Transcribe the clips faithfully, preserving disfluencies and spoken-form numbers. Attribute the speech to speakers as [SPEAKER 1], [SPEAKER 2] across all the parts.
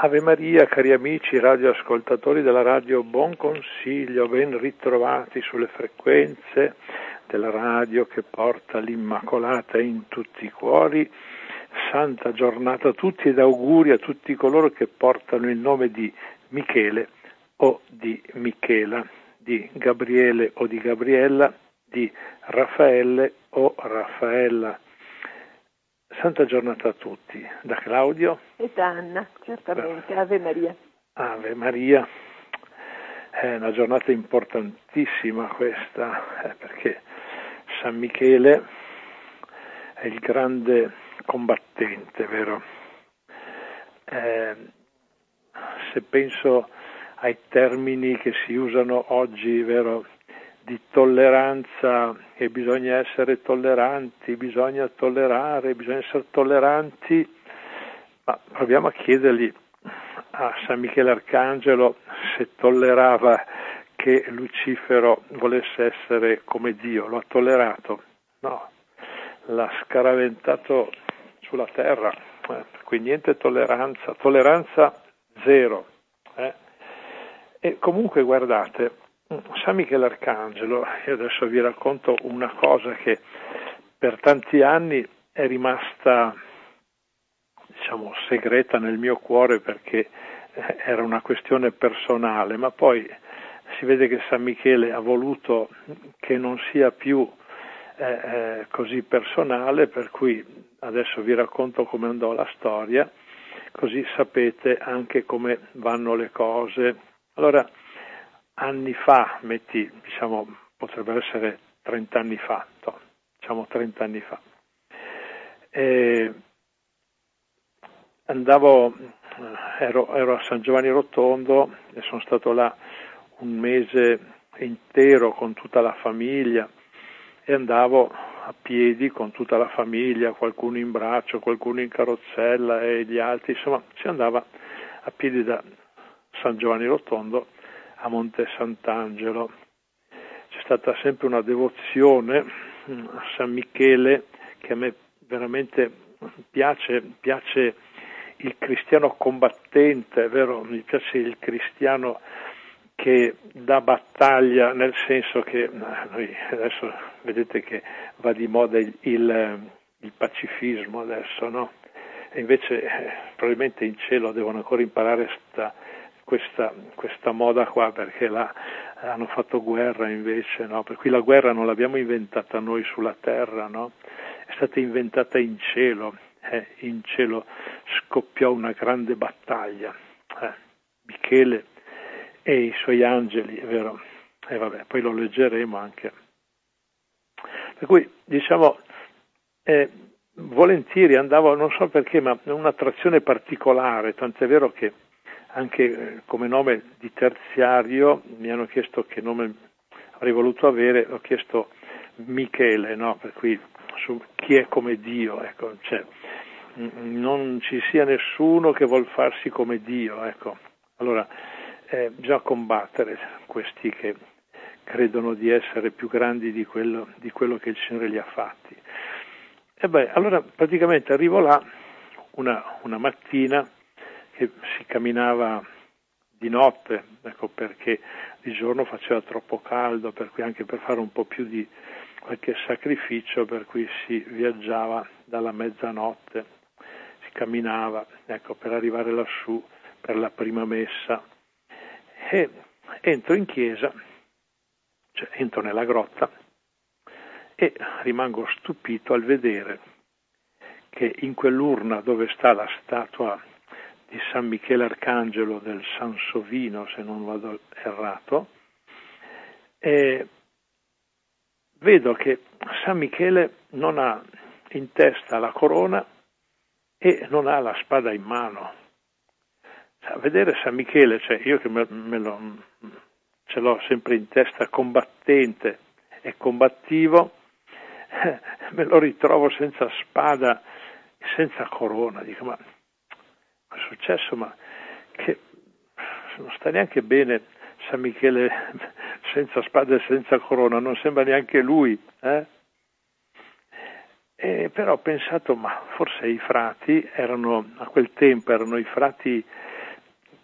[SPEAKER 1] Ave Maria, cari amici radioascoltatori della radio Buon Consiglio, ben ritrovati sulle frequenze della radio che porta l'Immacolata in tutti i cuori. Santa giornata a tutti ed auguri a tutti coloro che portano il nome di Michele o di Michela, di Gabriele o di Gabriella, di Raffaele o Raffaella. Santa giornata a tutti, da Claudio
[SPEAKER 2] e da Anna, certamente. Ave Maria.
[SPEAKER 1] Ave Maria, è una giornata importantissima questa, eh, perché San Michele è il grande combattente, vero? Eh, se penso ai termini che si usano oggi, vero, di tolleranza, che bisogna essere tolleranti, bisogna tollerare, bisogna essere tolleranti, ma proviamo a chiedergli a San Michele Arcangelo se tollerava che Lucifero volesse essere come Dio. Lo ha tollerato? No, l'ha scaraventato sulla terra, eh, quindi niente tolleranza, tolleranza zero. Eh. E comunque guardate, San Michele Arcangelo, io adesso vi racconto una cosa che per tanti anni è rimasta, diciamo, segreta nel mio cuore perché era una questione personale, ma poi si vede che San Michele ha voluto che non sia più eh, eh, così personale, per cui adesso vi racconto come andò la storia, così sapete anche come vanno le cose. Allora, anni fa, metti, diciamo, potrebbero essere trent'anni fa, no, diciamo trent'anni fa, e andavo, ero, ero a San Giovanni Rotondo e sono stato là un mese intero con tutta la famiglia e andavo a piedi con tutta la famiglia, qualcuno in braccio, qualcuno in carrozzella e gli altri, insomma si andava a piedi da San Giovanni Rotondo a Monte Sant'Angelo. C'è stata sempre una devozione a San Michele che a me veramente piace, piace il cristiano combattente, è vero? Mi piace il cristiano che dà battaglia, nel senso che noi adesso vedete che va di moda il, il, il pacifismo adesso, no? E invece eh, probabilmente in cielo devono ancora imparare sta Questa, questa moda qua, perché là hanno fatto guerra invece, no? Per cui la guerra non l'abbiamo inventata noi sulla terra, no? È stata inventata in cielo, eh? In cielo scoppiò una grande battaglia, eh? Michele e i suoi angeli, è vero? E vabbè, poi lo leggeremo anche. Per cui, diciamo, eh, volentieri andavo, non so perché, ma un'attrazione particolare, tant'è vero che anche come nome di terziario mi hanno chiesto che nome avrei voluto avere, ho chiesto Michele, no? Per cui su chi è come Dio, ecco, cioè, non ci sia nessuno che vuol farsi come Dio, ecco. Allora eh, bisogna combattere questi che credono di essere più grandi di quello, di quello che il Signore li ha fatti. E beh, allora praticamente arrivo là una, una mattina che si camminava di notte, ecco, perché di giorno faceva troppo caldo, per cui anche per fare un po' più di qualche sacrificio, per cui si viaggiava dalla mezzanotte, si camminava, ecco, per arrivare lassù per la prima messa. E entro in chiesa, cioè entro nella grotta e rimango stupito al vedere che in quell'urna dove sta la statua di San Michele Arcangelo del Sansovino, se non vado errato, e vedo che San Michele non ha in testa la corona e non ha la spada in mano. A vedere San Michele, cioè io che me, me lo, ce l'ho sempre in testa combattente e combattivo, eh, me lo ritrovo senza spada e senza corona. Dico, ma è successo? Ma che non sta neanche bene San Michele senza spada e senza corona, non sembra neanche lui, eh? E però ho pensato, ma forse i frati erano, a quel tempo erano i frati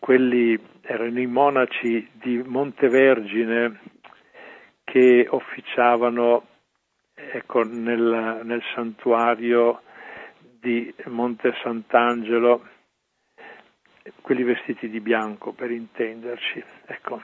[SPEAKER 1] quelli erano i monaci di Montevergine che officiavano, ecco, nel, nel santuario di Monte Sant'Angelo, quelli vestiti di bianco, per intenderci, ecco.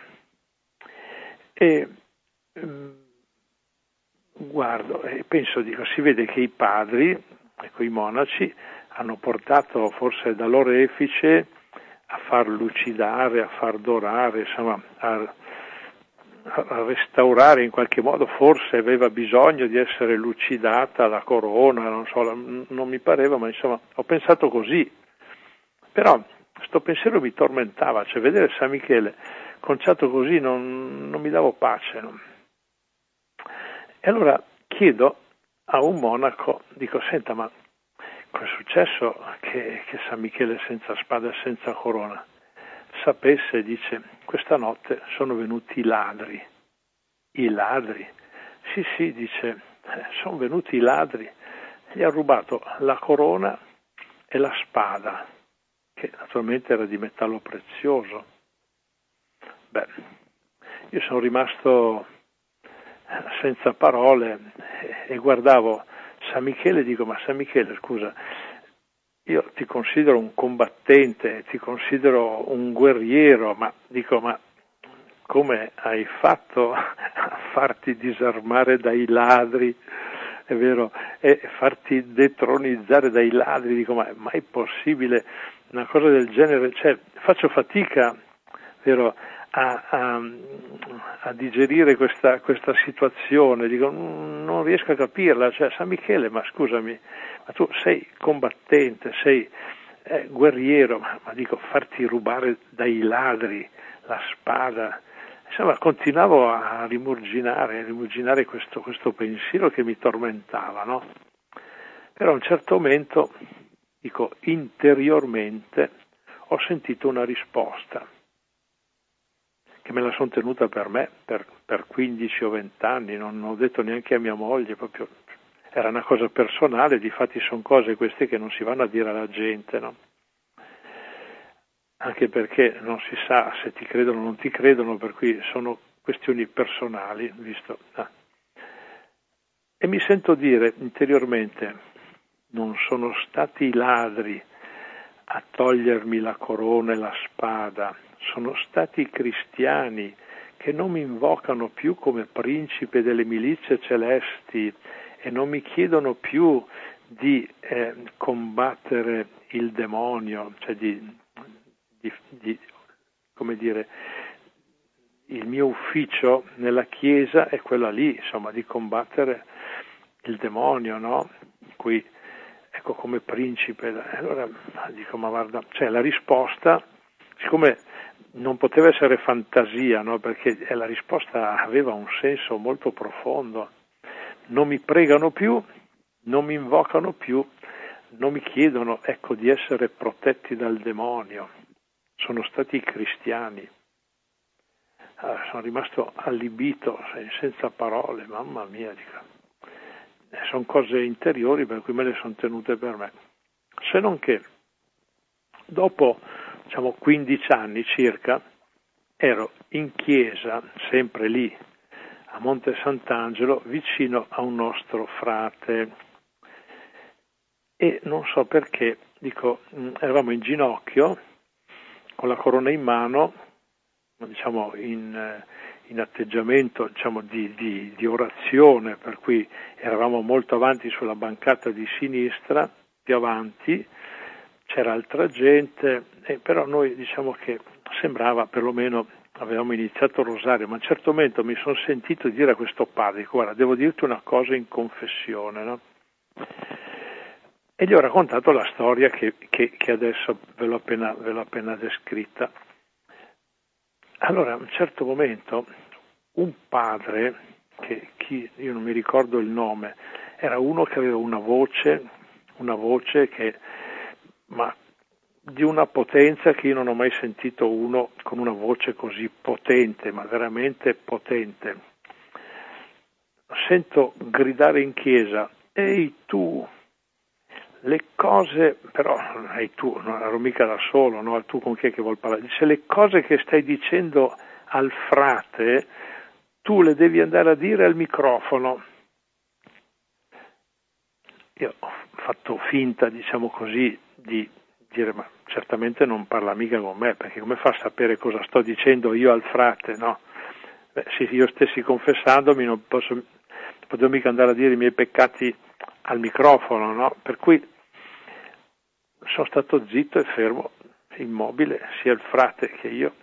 [SPEAKER 1] E um, guardo e penso, dico, si vede che i padri, ecco, i monaci, hanno portato forse da l'orefice a far lucidare, a far dorare, insomma, a, a restaurare in qualche modo, forse aveva bisogno di essere lucidata la corona, non so, non mi pareva, ma insomma, ho pensato così. Però sto pensiero mi tormentava, cioè vedere San Michele conciato così non, non mi dava pace, no? E allora chiedo a un monaco, dico, senta, ma cosa è successo che, che San Michele senza spada e senza corona? Sapesse, dice, questa notte sono venuti i ladri. I ladri? Sì, sì, dice, sono venuti i ladri, gli ha rubato la corona e la spada, che naturalmente era di metallo prezioso. Beh, io sono rimasto senza parole e guardavo San Michele e dico, ma San Michele, scusa, io ti considero un combattente, ti considero un guerriero, ma dico, ma come hai fatto a farti disarmare dai ladri, è vero, e farti detronizzare dai ladri? Dico, ma è mai possibile una cosa del genere? Cioè, faccio fatica, vero, a, a, a digerire questa, questa situazione, dico, non riesco a capirla, cioè, San Michele, ma scusami, ma tu sei combattente, sei eh, guerriero, ma, ma dico, farti rubare dai ladri la spada, insomma, continuavo a rimurginare, a rimurginare questo, questo pensiero che mi tormentava, no? Però a un certo momento, dico, interiormente ho sentito una risposta, che me la sono tenuta per me, per, per quindici o venti anni, non ho detto neanche a mia moglie, proprio era una cosa personale, difatti sono cose queste che non si vanno a dire alla gente, no? Anche perché non si sa se ti credono o non ti credono, per cui sono questioni personali, visto. Ah. E mi sento dire interiormente, non sono stati i ladri a togliermi la corona e la spada, sono stati i cristiani che non mi invocano più come principe delle milizie celesti e non mi chiedono più di eh, combattere il demonio, cioè di, di, di, come dire, il mio ufficio nella Chiesa è quella lì, insomma, di combattere il demonio, no? Qui, ecco, come principe. Allora dico, ma guarda, cioè la risposta, siccome non poteva essere fantasia, no? Perché la risposta aveva un senso molto profondo. Non mi pregano più, non mi invocano più, non mi chiedono, ecco, di essere protetti dal demonio. Sono stati i cristiani. Allora, sono rimasto allibito, senza parole, mamma mia, dico. Sono cose interiori per cui me le sono tenute per me. Se non che dopo, diciamo, quindici anni circa, ero in chiesa, sempre lì, a Monte Sant'Angelo, vicino a un nostro frate. E non so perché, dico, eravamo in ginocchio, con la corona in mano, diciamo in, in atteggiamento, diciamo, di, di, di orazione, per cui eravamo molto avanti sulla bancata di sinistra, più avanti, c'era altra gente, eh, però noi, diciamo, che sembrava, perlomeno avevamo iniziato il rosario, ma a un certo momento mi sono sentito dire a questo padre, dico, guarda, devo dirti una cosa in confessione, no? E gli ho raccontato la storia che, che, che adesso ve l'ho appena, ve l'ho appena descritta. Allora, a un certo momento, un padre, che chi, io non mi ricordo il nome, era uno che aveva una voce, una voce che, ma di una potenza che io non ho mai sentito uno con una voce così potente, ma veramente potente. Sento gridare in chiesa, ehi tu, le cose, però hai tu, non ero mica da solo, no? Tu con chi è che vuol parlare? Dice, le cose che stai dicendo al frate, tu le devi andare a dire al microfono. Io ho fatto finta, diciamo così, di dire, ma certamente non parla mica con me, perché come fa a sapere cosa sto dicendo io al frate, no? Beh, se io stessi confessandomi non posso, non posso mica andare a dire i miei peccati al microfono, no? Per cui sono stato zitto e fermo, immobile, sia il frate che io.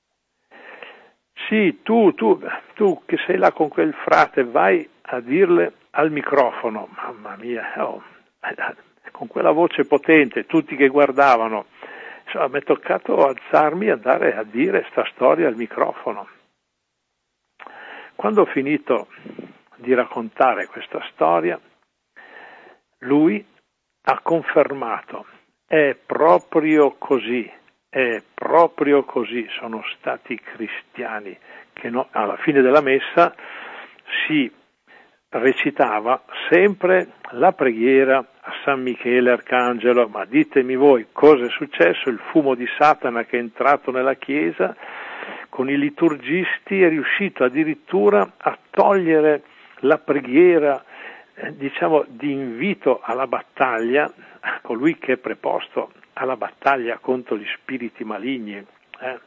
[SPEAKER 1] Sì, tu, tu, tu che sei là con quel frate, vai a dirle al microfono, mamma mia, oh, con quella voce potente, tutti che guardavano, insomma, mi è toccato alzarmi e andare a dire sta storia al microfono. Quando ho finito di raccontare questa storia, lui ha confermato, è proprio così, è proprio così, sono stati cristiani, che no, alla fine della messa si recitava sempre la preghiera a San Michele Arcangelo, ma ditemi voi cosa è successo, il fumo di Satana che è entrato nella Chiesa, con i liturgisti è riuscito addirittura a togliere la preghiera, eh, diciamo, di invito alla battaglia, a colui che è preposto alla battaglia contro gli spiriti maligni. Eh.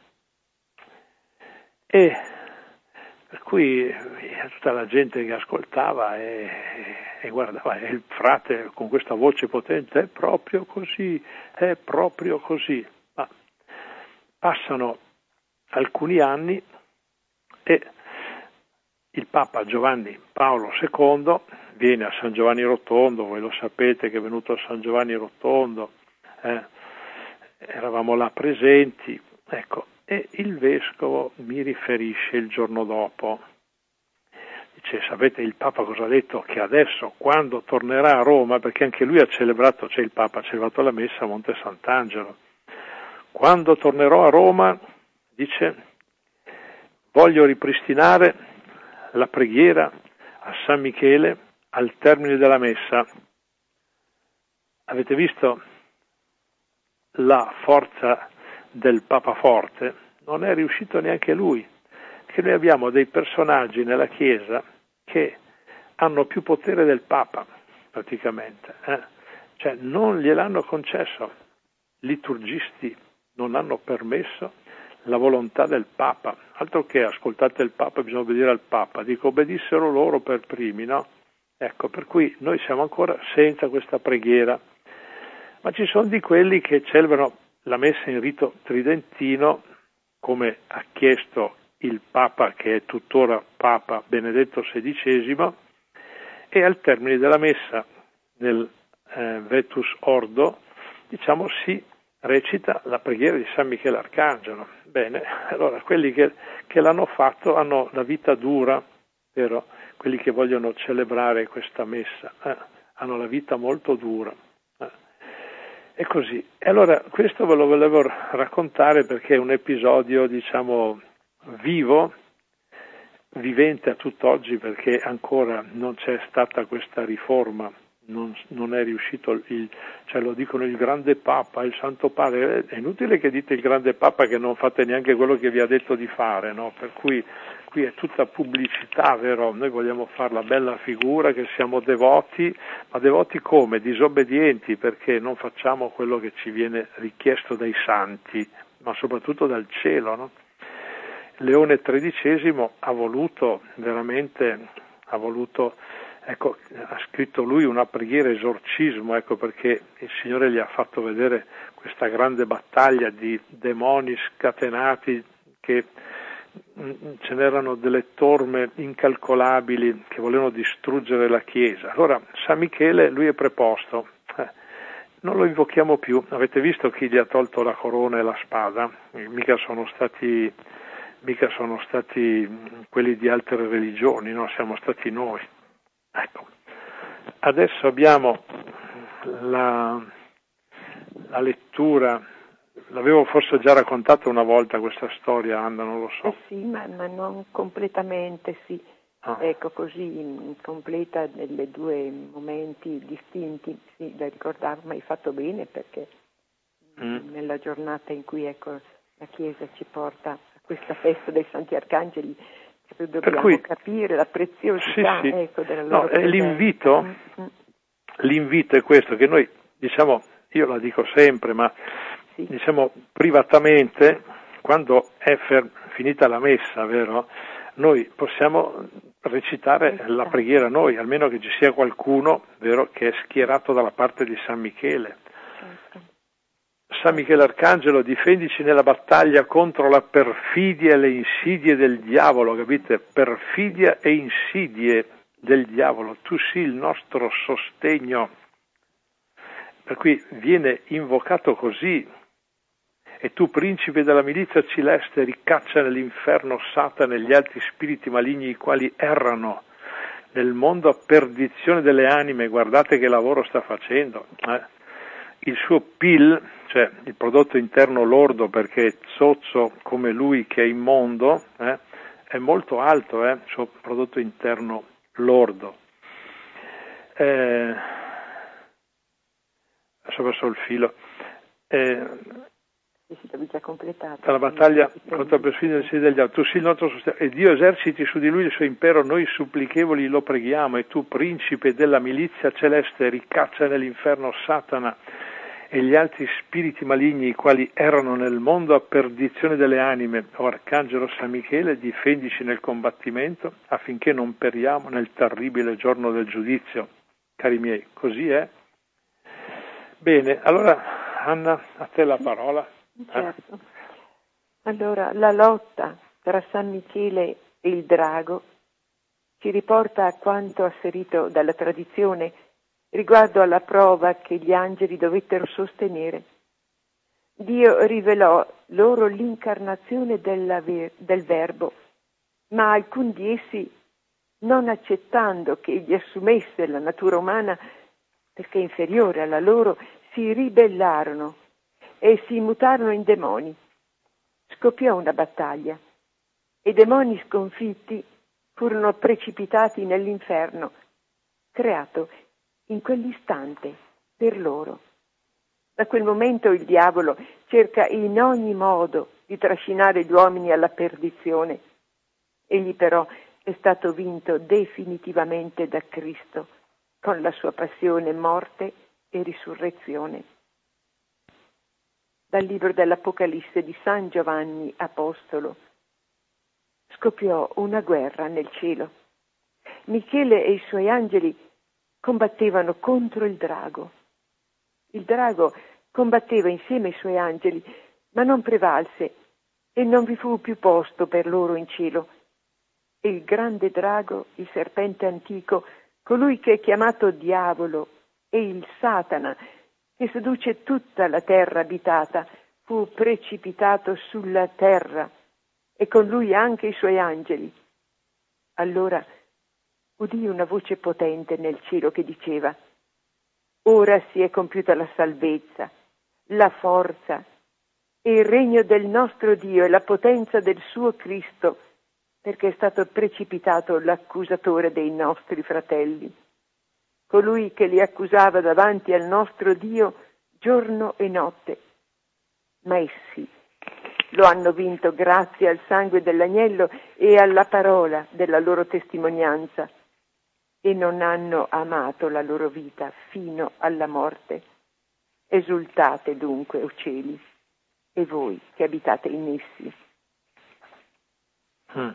[SPEAKER 1] E per cui tutta la gente che ascoltava e, e guardava, e il frate con questa voce potente, è proprio così, è proprio così. Ma passano alcuni anni e il Papa Giovanni Paolo secondo viene a San Giovanni Rotondo, voi lo sapete che è venuto a San Giovanni Rotondo, eh, eravamo là presenti, ecco, e il vescovo mi riferisce il giorno dopo, dice, sapete il Papa cosa ha detto? Che adesso quando tornerà a Roma, perché anche lui ha celebrato, cioè il Papa ha celebrato la messa a Monte Sant'Angelo, quando tornerò a Roma, dice, voglio ripristinare la preghiera a San Michele al termine della messa. Avete visto la forza del Papa forte? Non è riuscito neanche lui, che noi abbiamo dei personaggi nella Chiesa che hanno più potere del Papa, praticamente. Eh? Cioè non gliel'hanno concesso, liturgisti non hanno permesso la volontà del Papa, altro che ascoltate il Papa, bisogna obbedire al Papa, dico obbedissero loro per primi, no? Ecco, per cui noi siamo ancora senza questa preghiera, ma ci sono di quelli che celebrano la messa in rito tridentino, come ha chiesto il Papa, che è tuttora Papa Benedetto sedicesimo, e al termine della messa, nel eh, Vetus Ordo, diciamo si recita la preghiera di San Michele Arcangelo. Bene, allora quelli che, che l'hanno fatto hanno la vita dura, vero? Quelli che vogliono celebrare questa messa eh, hanno la vita molto dura. Eh. E così. E allora questo ve lo volevo raccontare perché è un episodio, diciamo, vivo, vivente a tutt'oggi, perché ancora non c'è stata questa riforma. Non, non è riuscito, il, cioè lo dicono il grande Papa, il Santo Padre, è inutile che dite il grande Papa che non fate neanche quello che vi ha detto di fare, no? Per cui qui è tutta pubblicità, vero? Noi vogliamo fare la bella figura che siamo devoti, ma devoti come? Disobbedienti, perché non facciamo quello che ci viene richiesto dai santi, ma soprattutto dal cielo, no? Leone tredicesimo ha voluto veramente, ha voluto Ecco, ha scritto lui una preghiera esorcismo, ecco perché il Signore gli ha fatto vedere questa grande battaglia di demoni scatenati, che ce n'erano delle torme incalcolabili che volevano distruggere la Chiesa. Allora San Michele, lui è preposto, eh, non lo invochiamo più. Avete visto chi gli ha tolto la corona e la spada? Mica sono stati, mica sono stati quelli di altre religioni, no? Siamo stati noi. Ecco, adesso abbiamo la, la lettura, l'avevo forse già raccontata una volta questa storia, Anna, non lo so.
[SPEAKER 2] Eh sì, ma, ma non completamente, sì. ah. ecco, così completa nelle due momenti distinti, sì, da ricordare, ma hai fatto bene, perché mm. nella giornata in cui, ecco, la Chiesa ci porta a questa festa dei Santi Arcangeli, dobbiamo cui, capire la preziosità,
[SPEAKER 1] sì, sì.
[SPEAKER 2] ecco, della loro
[SPEAKER 1] no,
[SPEAKER 2] presenza.
[SPEAKER 1] L'invito, mm. l'invito è questo, che noi, diciamo, io la dico sempre, ma sì. diciamo privatamente, quando è fer- finita la messa, vero? Noi possiamo recitare Recitare. la preghiera noi, almeno che ci sia qualcuno, vero, che è schierato dalla parte di San Michele.
[SPEAKER 2] Certo.
[SPEAKER 1] San Michele Arcangelo, difendici nella battaglia contro la perfidia e le insidie del diavolo, capite? Perfidia e insidie del diavolo, tu sii il nostro sostegno. Per cui viene invocato così: e tu, principe della milizia celeste, ricaccia nell'inferno Satana e gli altri spiriti maligni i quali errano nel mondo a perdizione delle anime. Guardate che lavoro sta facendo. Eh? Il suo P I L, cioè il prodotto interno lordo, perché è zozzo come lui che è immondo, eh? è molto alto, eh? il suo prodotto interno lordo. Eh, adesso passo il filo. Eh, la battaglia contro la perfidia del Signore degli altri, tu sii il nostro sostegno, e Dio eserciti su di lui il suo impero, noi supplichevoli lo preghiamo, e tu, principe della milizia celeste, ricaccia nell'inferno Satana e gli altri spiriti maligni i quali erano nel mondo a perdizione delle anime. O Arcangelo San Michele, difendici nel combattimento affinché non periamo nel terribile giorno del giudizio. Cari miei, così è. Bene, allora Anna, a te la parola.
[SPEAKER 2] Certo. Allora, la lotta tra San Michele e il drago ci riporta a quanto asserito dalla tradizione riguardo alla prova che gli angeli dovettero sostenere. Dio rivelò loro l'incarnazione della ver- del Verbo, ma alcuni di essi, non accettando che egli assumesse la natura umana perché inferiore alla loro, si ribellarono e si mutarono in demoni. Scoppiò una battaglia e i demoni sconfitti furono precipitati nell'inferno, creato in quell'istante per loro. Da quel momento il diavolo cerca in ogni modo di trascinare gli uomini alla perdizione. Egli però è stato vinto definitivamente da Cristo con la sua passione, morte e risurrezione. Dal libro dell'Apocalisse di San Giovanni Apostolo scoppiò una guerra nel cielo. Michele e i suoi angeli combattevano contro il drago. Il drago combatteva insieme ai suoi angeli, ma non prevalse e non vi fu più posto per loro in cielo. E il grande drago, il serpente antico, colui che è chiamato diavolo e il Satana, che seduce tutta la terra abitata, fu precipitato sulla terra e con lui anche i suoi angeli. Allora udì una voce potente nel cielo che diceva: ora si è compiuta la salvezza, la forza e il regno del nostro Dio e la potenza del suo Cristo, perché è stato precipitato l'accusatore dei nostri fratelli, colui che li accusava davanti al nostro Dio giorno e notte. Ma essi lo hanno vinto grazie al sangue dell'agnello e alla parola della loro testimonianza, e non hanno amato la loro vita fino alla morte. Esultate dunque, o cieli, e voi che abitate in essi.
[SPEAKER 1] Hmm.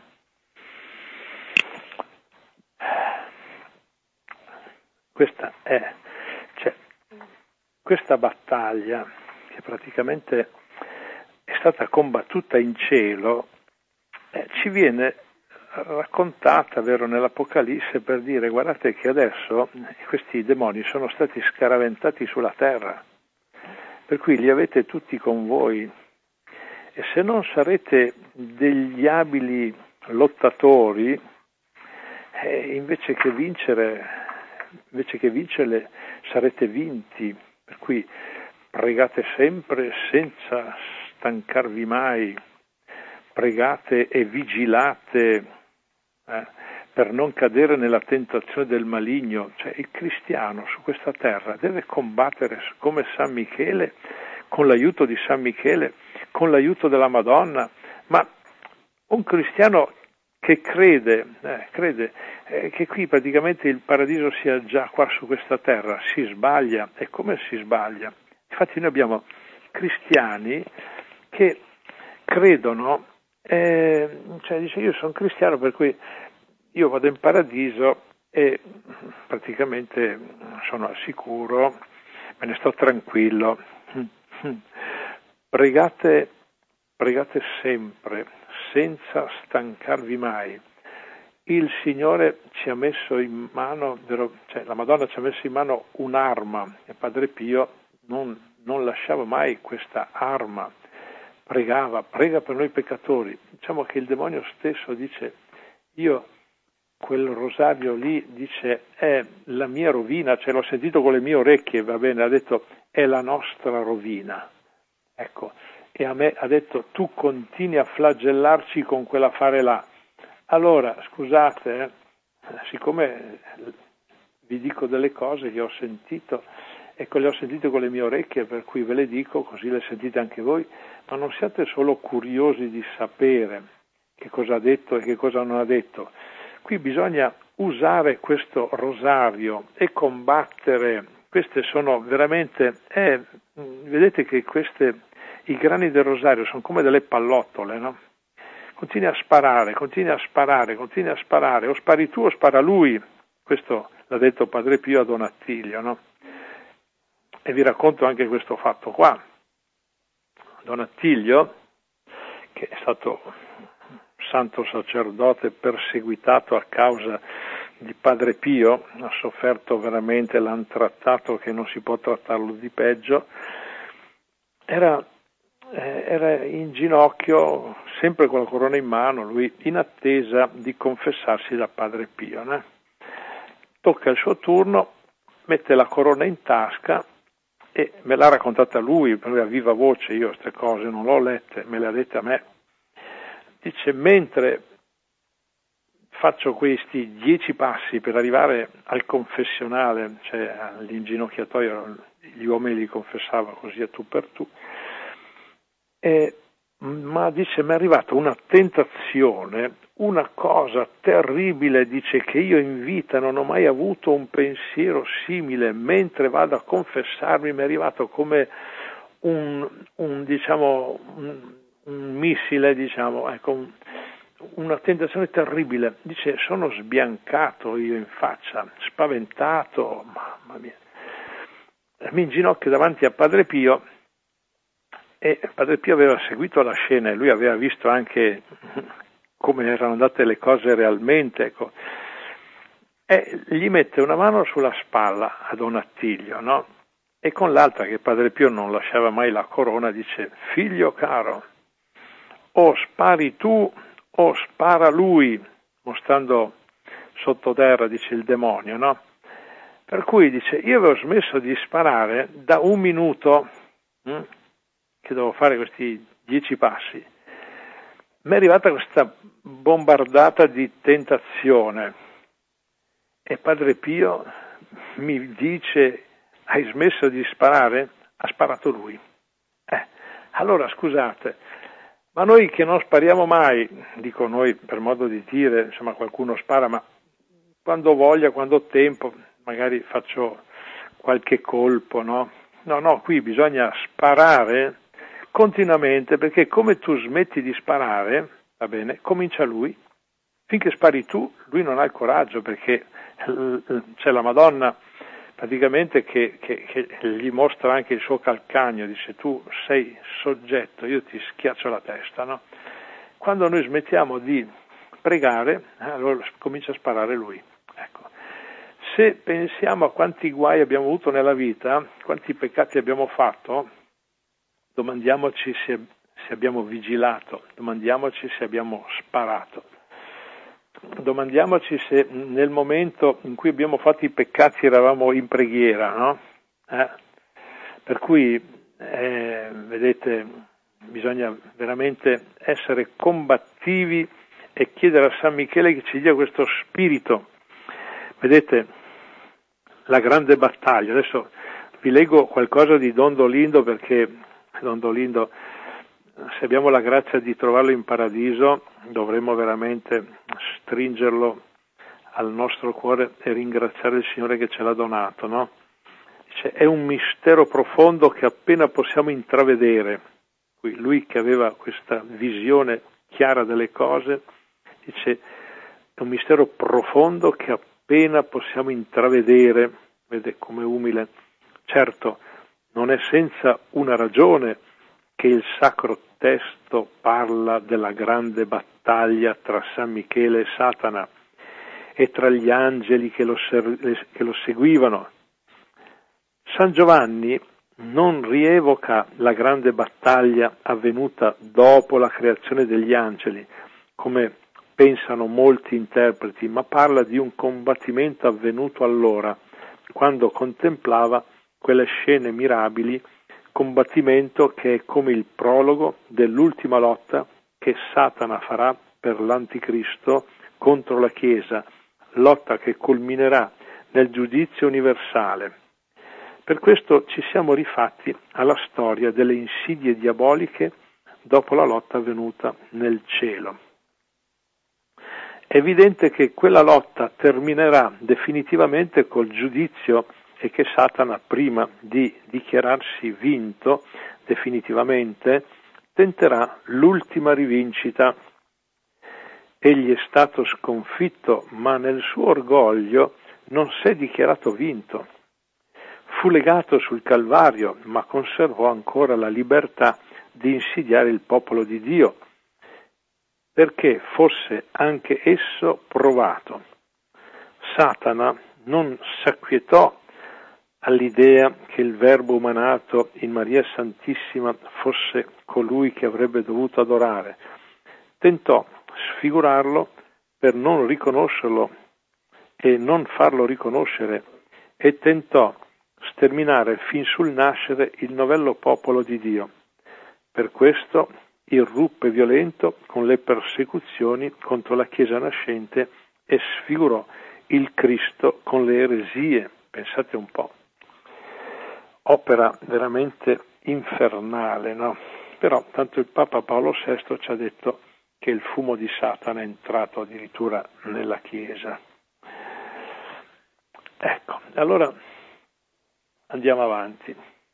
[SPEAKER 1] Questa è, cioè, questa battaglia che praticamente è stata combattuta in cielo, eh, ci viene raccontata, vero, nell'Apocalisse, per dire: guardate che adesso questi demoni sono stati scaraventati sulla terra, per cui li avete tutti con voi, e se non sarete degli abili lottatori, eh, invece che vincere invece che vincerle sarete vinti. Per cui pregate sempre senza stancarvi mai, pregate e vigilate, eh, per non cadere nella tentazione del maligno. Cioè il cristiano su questa terra deve combattere come San Michele, con l'aiuto di San Michele, con l'aiuto della Madonna, ma un cristiano che crede, eh, crede eh, che qui praticamente il paradiso sia già qua su questa terra, si sbaglia. E come si sbaglia? Infatti noi abbiamo cristiani che credono, eh, cioè dice io sono cristiano per cui io vado in paradiso e praticamente sono al sicuro, me ne sto tranquillo. Pregate, pregate sempre, senza stancarvi mai. Il Signore ci ha messo in mano, cioè la Madonna ci ha messo in mano un'arma e Padre Pio non, non lasciava mai questa arma, pregava, prega per noi peccatori. Diciamo che il demonio stesso dice, io quel rosario lì, dice, è la mia rovina, cioè l'ho sentito con le mie orecchie, va bene, ha detto, è la nostra rovina. Ecco, e a me ha detto, tu continui a flagellarci con quell'affare là. Allora, scusate, eh, siccome vi dico delle cose che ho sentito, ecco, le ho sentite con le mie orecchie, per cui ve le dico, così le sentite anche voi, ma non siate solo curiosi di sapere che cosa ha detto e che cosa non ha detto. Qui bisogna usare questo rosario e combattere. Queste sono veramente, eh, vedete che queste, i grani del rosario sono come delle pallottole, no? Continui a sparare, continui a sparare, continui a sparare, o spari tu o spara lui. Questo l'ha detto Padre Pio a Don Attilio, no? E vi racconto anche questo fatto qua. Don Attilio, che è stato santo sacerdote perseguitato a causa di Padre Pio, ha sofferto veramente, l'hanno trattato che non si può trattarlo di peggio, era, eh, era in ginocchio, sempre con la corona in mano, lui in attesa di confessarsi da Padre Pio. Né? Tocca il suo turno, mette la corona in tasca e me l'ha raccontata lui, a viva voce, io queste cose non l'ho lette, me le ha dette a me. Dice, mentre faccio questi dieci passi per arrivare al confessionale, cioè all'inginocchiatoio, gli uomini li confessava così a tu per tu, e, ma dice, mi è arrivata una tentazione, una cosa terribile, dice, che io in vita non ho mai avuto un pensiero simile, mentre vado a confessarmi mi è arrivato come un, un diciamo, un, un missile, diciamo, ecco, un, una tentazione terribile. Dice, sono sbiancato io in faccia, spaventato, mamma mia. Mi inginocchio davanti a Padre Pio e Padre Pio aveva seguito la scena e lui aveva visto anche come erano andate le cose realmente, ecco. E gli mette una mano sulla spalla a Don Attilio, no? E con l'altra, che Padre Pio non lasciava mai la corona, dice, figlio caro, o spari tu o spara lui, mostrando sottoterra, dice il demonio, no? Per cui dice, io avevo smesso di sparare da un minuto, hm, che dovevo fare questi dieci passi. Mi è arrivata questa bombardata di tentazione e Padre Pio mi dice, hai smesso di sparare? Ha sparato lui. Eh, allora scusate, ma noi che non spariamo mai, dico noi per modo di dire, insomma qualcuno spara, ma quando voglia, quando ho tempo, magari faccio qualche colpo, no? No, no, qui bisogna sparare continuamente, perché come tu smetti di sparare, va bene, comincia lui. Finché spari tu, lui non ha il coraggio, perché c'è la Madonna praticamente che, che, che gli mostra anche il suo calcagno, dice tu sei soggetto, io ti schiaccio la testa, no? Quando noi smettiamo di pregare, allora comincia a sparare lui. Ecco. Se pensiamo a quanti guai abbiamo avuto nella vita, quanti peccati abbiamo fatto, domandiamoci se, se abbiamo vigilato, domandiamoci se abbiamo sparato. Domandiamoci se nel momento in cui abbiamo fatto i peccati eravamo in preghiera, no? Eh? Per cui, eh, vedete, bisogna veramente essere combattivi e chiedere a San Michele che ci dia questo spirito. Vedete, la grande battaglia. Adesso vi leggo qualcosa di Don Dolindo, perché Don Dolindo, se abbiamo la grazia di trovarlo in paradiso, dovremmo veramente stringerlo al nostro cuore e ringraziare il Signore che ce l'ha donato, no? Dice, è un mistero profondo che appena possiamo intravedere. Lui che aveva questa visione chiara delle cose, dice, è un mistero profondo che appena possiamo intravedere. Vede come umile. Certo, non è senza una ragione che il Sacro Testo parla della grande battaglia tra San Michele e Satana e tra gli angeli che lo, ser- che lo seguivano. San Giovanni non rievoca la grande battaglia avvenuta dopo la creazione degli angeli, come pensano molti interpreti, ma parla di un combattimento avvenuto allora, quando contemplava quelle scene mirabili, combattimento che è come il prologo dell'ultima lotta che Satana farà per l'Anticristo contro la Chiesa, lotta che culminerà nel giudizio universale. Per questo ci siamo rifatti alla storia delle insidie diaboliche dopo la lotta avvenuta nel cielo. È evidente che quella lotta terminerà definitivamente col giudizio e che Satana, prima di dichiararsi vinto definitivamente, tenterà l'ultima rivincita. Egli è stato sconfitto, ma nel suo orgoglio non si è dichiarato vinto. Fu legato sul Calvario, ma conservò ancora la libertà di insidiare il popolo di Dio, perché fosse anche esso provato. Satana non s'acquietò all'idea che il Verbo umanato in Maria Santissima fosse colui che avrebbe dovuto adorare. Tentò sfigurarlo per non riconoscerlo e non farlo riconoscere, e tentò sterminare fin sul nascere il novello popolo di Dio. Per questo irruppe violento con le persecuzioni contro la Chiesa nascente e sfigurò il Cristo con le eresie. Pensate un po'. Opera veramente infernale, no? Però tanto il Papa Paolo sesto ci ha detto che il fumo di Satana è entrato addirittura nella Chiesa. Ecco, allora andiamo avanti.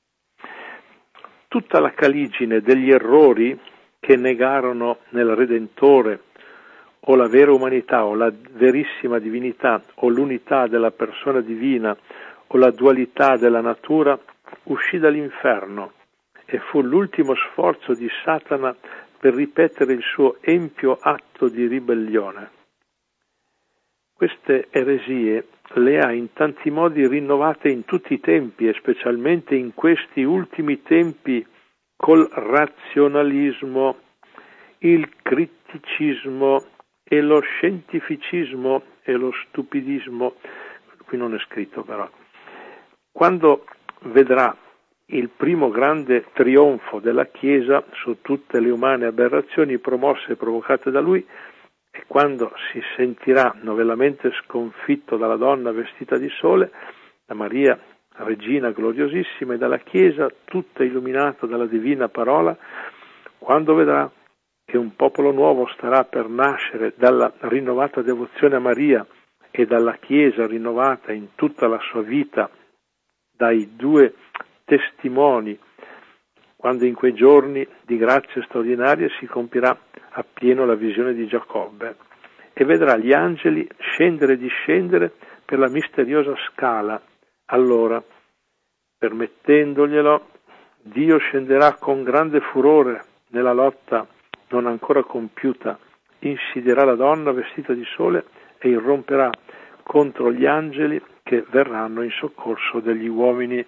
[SPEAKER 1] Tutta la caligine degli errori che negarono nel Redentore o la vera umanità o la verissima divinità o l'unità della persona divina o la dualità della natura uscì dall'inferno e fu l'ultimo sforzo di Satana per ripetere il suo empio atto di ribellione. Queste eresie le ha in tanti modi rinnovate in tutti i tempi e specialmente in questi ultimi tempi col razionalismo, il criticismo e lo scientificismo e lo stupidismo. Qui non è scritto però. Quando vedrà il primo grande trionfo della Chiesa su tutte le umane aberrazioni promosse e provocate da lui, e quando si sentirà novellamente sconfitto dalla donna vestita di sole, da Maria, regina gloriosissima, e dalla Chiesa tutta illuminata dalla divina parola, quando vedrà che un popolo nuovo starà per nascere dalla rinnovata devozione a Maria e dalla Chiesa rinnovata in tutta la sua vita dai due testimoni, quando in quei giorni di grazia straordinaria si compirà appieno la visione di Giacobbe e vedrà gli angeli scendere e discendere per la misteriosa scala. Allora, permettendoglielo, Dio scenderà con grande furore nella lotta non ancora compiuta, insidierà la donna vestita di sole e irromperà contro gli angeli che verranno in soccorso degli uomini.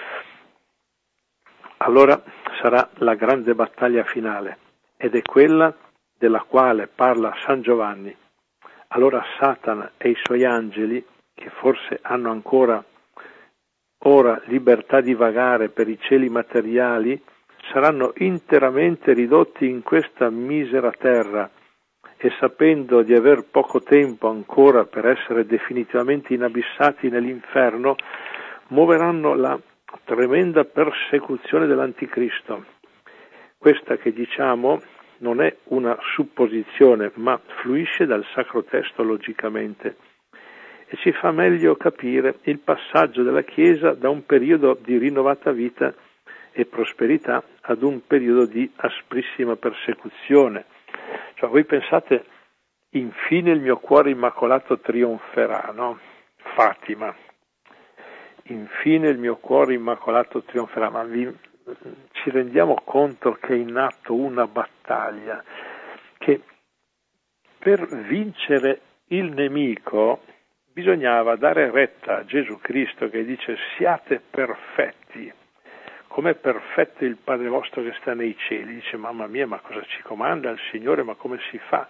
[SPEAKER 1] Allora sarà la grande battaglia finale, ed è quella della quale parla San Giovanni. Allora Satana e i suoi angeli, che forse hanno ancora ora libertà di vagare per i cieli materiali, saranno interamente ridotti in questa misera terra e sapendo di aver poco tempo ancora per essere definitivamente inabissati nell'inferno, muoveranno la tremenda persecuzione dell'Anticristo. Questa che diciamo non è una supposizione, ma fluisce dal Sacro Testo logicamente e ci fa meglio capire il passaggio della Chiesa da un periodo di rinnovata vita e prosperità ad un periodo di asprissima persecuzione. Cioè, voi pensate, infine il mio cuore immacolato trionferà, no? Fatima. Infine il mio cuore immacolato trionferà, ma vi, ci rendiamo conto che è in atto una battaglia, che per vincere il nemico bisognava dare retta a Gesù Cristo che dice siate perfetti, com'è perfetto il Padre vostro che sta nei cieli. Dice mamma mia, ma cosa ci comanda il Signore, ma come si fa?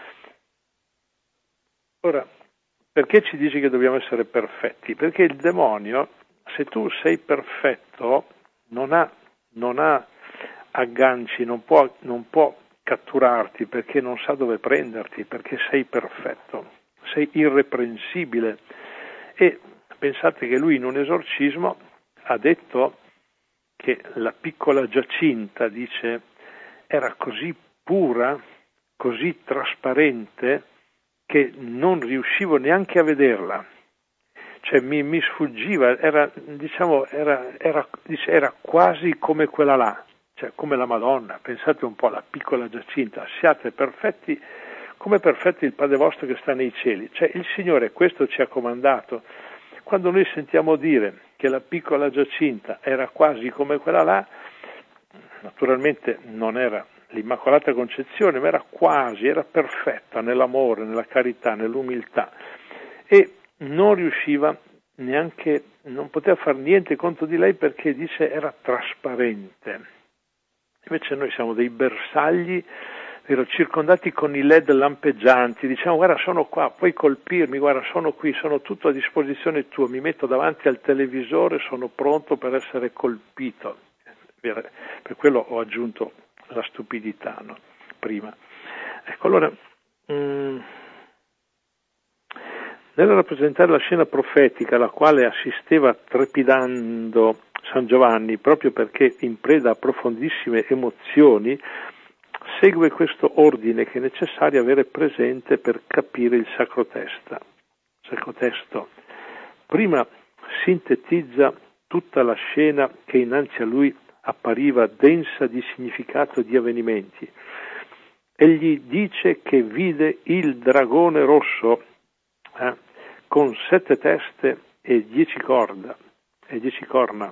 [SPEAKER 1] Ora, perché ci dici che dobbiamo essere perfetti? Perché il demonio, se tu sei perfetto, non ha, non ha agganci, non può, non può catturarti perché non sa dove prenderti, perché sei perfetto, sei irreprensibile. E pensate che lui in un esorcismo ha detto che la piccola Giacinta, dice, era così pura, così trasparente, che non riuscivo neanche a vederla. Cioè mi, mi sfuggiva, era, diciamo, era, era, dice, era quasi come quella là, cioè come la Madonna. Pensate un po' alla piccola Giacinta, siate perfetti come perfetti il Padre vostro che sta nei cieli. Cioè il Signore questo ci ha comandato. Quando noi sentiamo dire che la piccola Giacinta era quasi come quella là, naturalmente non era l'Immacolata Concezione, ma era quasi, era perfetta nell'amore, nella carità, nell'umiltà, e non riusciva neanche, non poteva fare niente contro di lei perché dice era trasparente. Invece noi siamo dei bersagli, vero, circondati con i led lampeggianti, diciamo guarda sono qua, puoi colpirmi, guarda sono qui, sono tutto a disposizione tua, mi metto davanti al televisore, sono pronto per essere colpito. Per quello ho aggiunto la stupidità, no? Prima. Ecco, allora, mh, nel rappresentare la scena profetica alla quale assisteva trepidando San Giovanni, proprio perché in preda a profondissime emozioni, segue questo ordine che è necessario avere presente per capire il Sacro Testo. Sacro Testo. Prima sintetizza tutta la scena che innanzi a lui appariva densa di significato e di avvenimenti. Egli dice che vide il dragone rosso eh, con sette teste e dieci corda e dieci corna,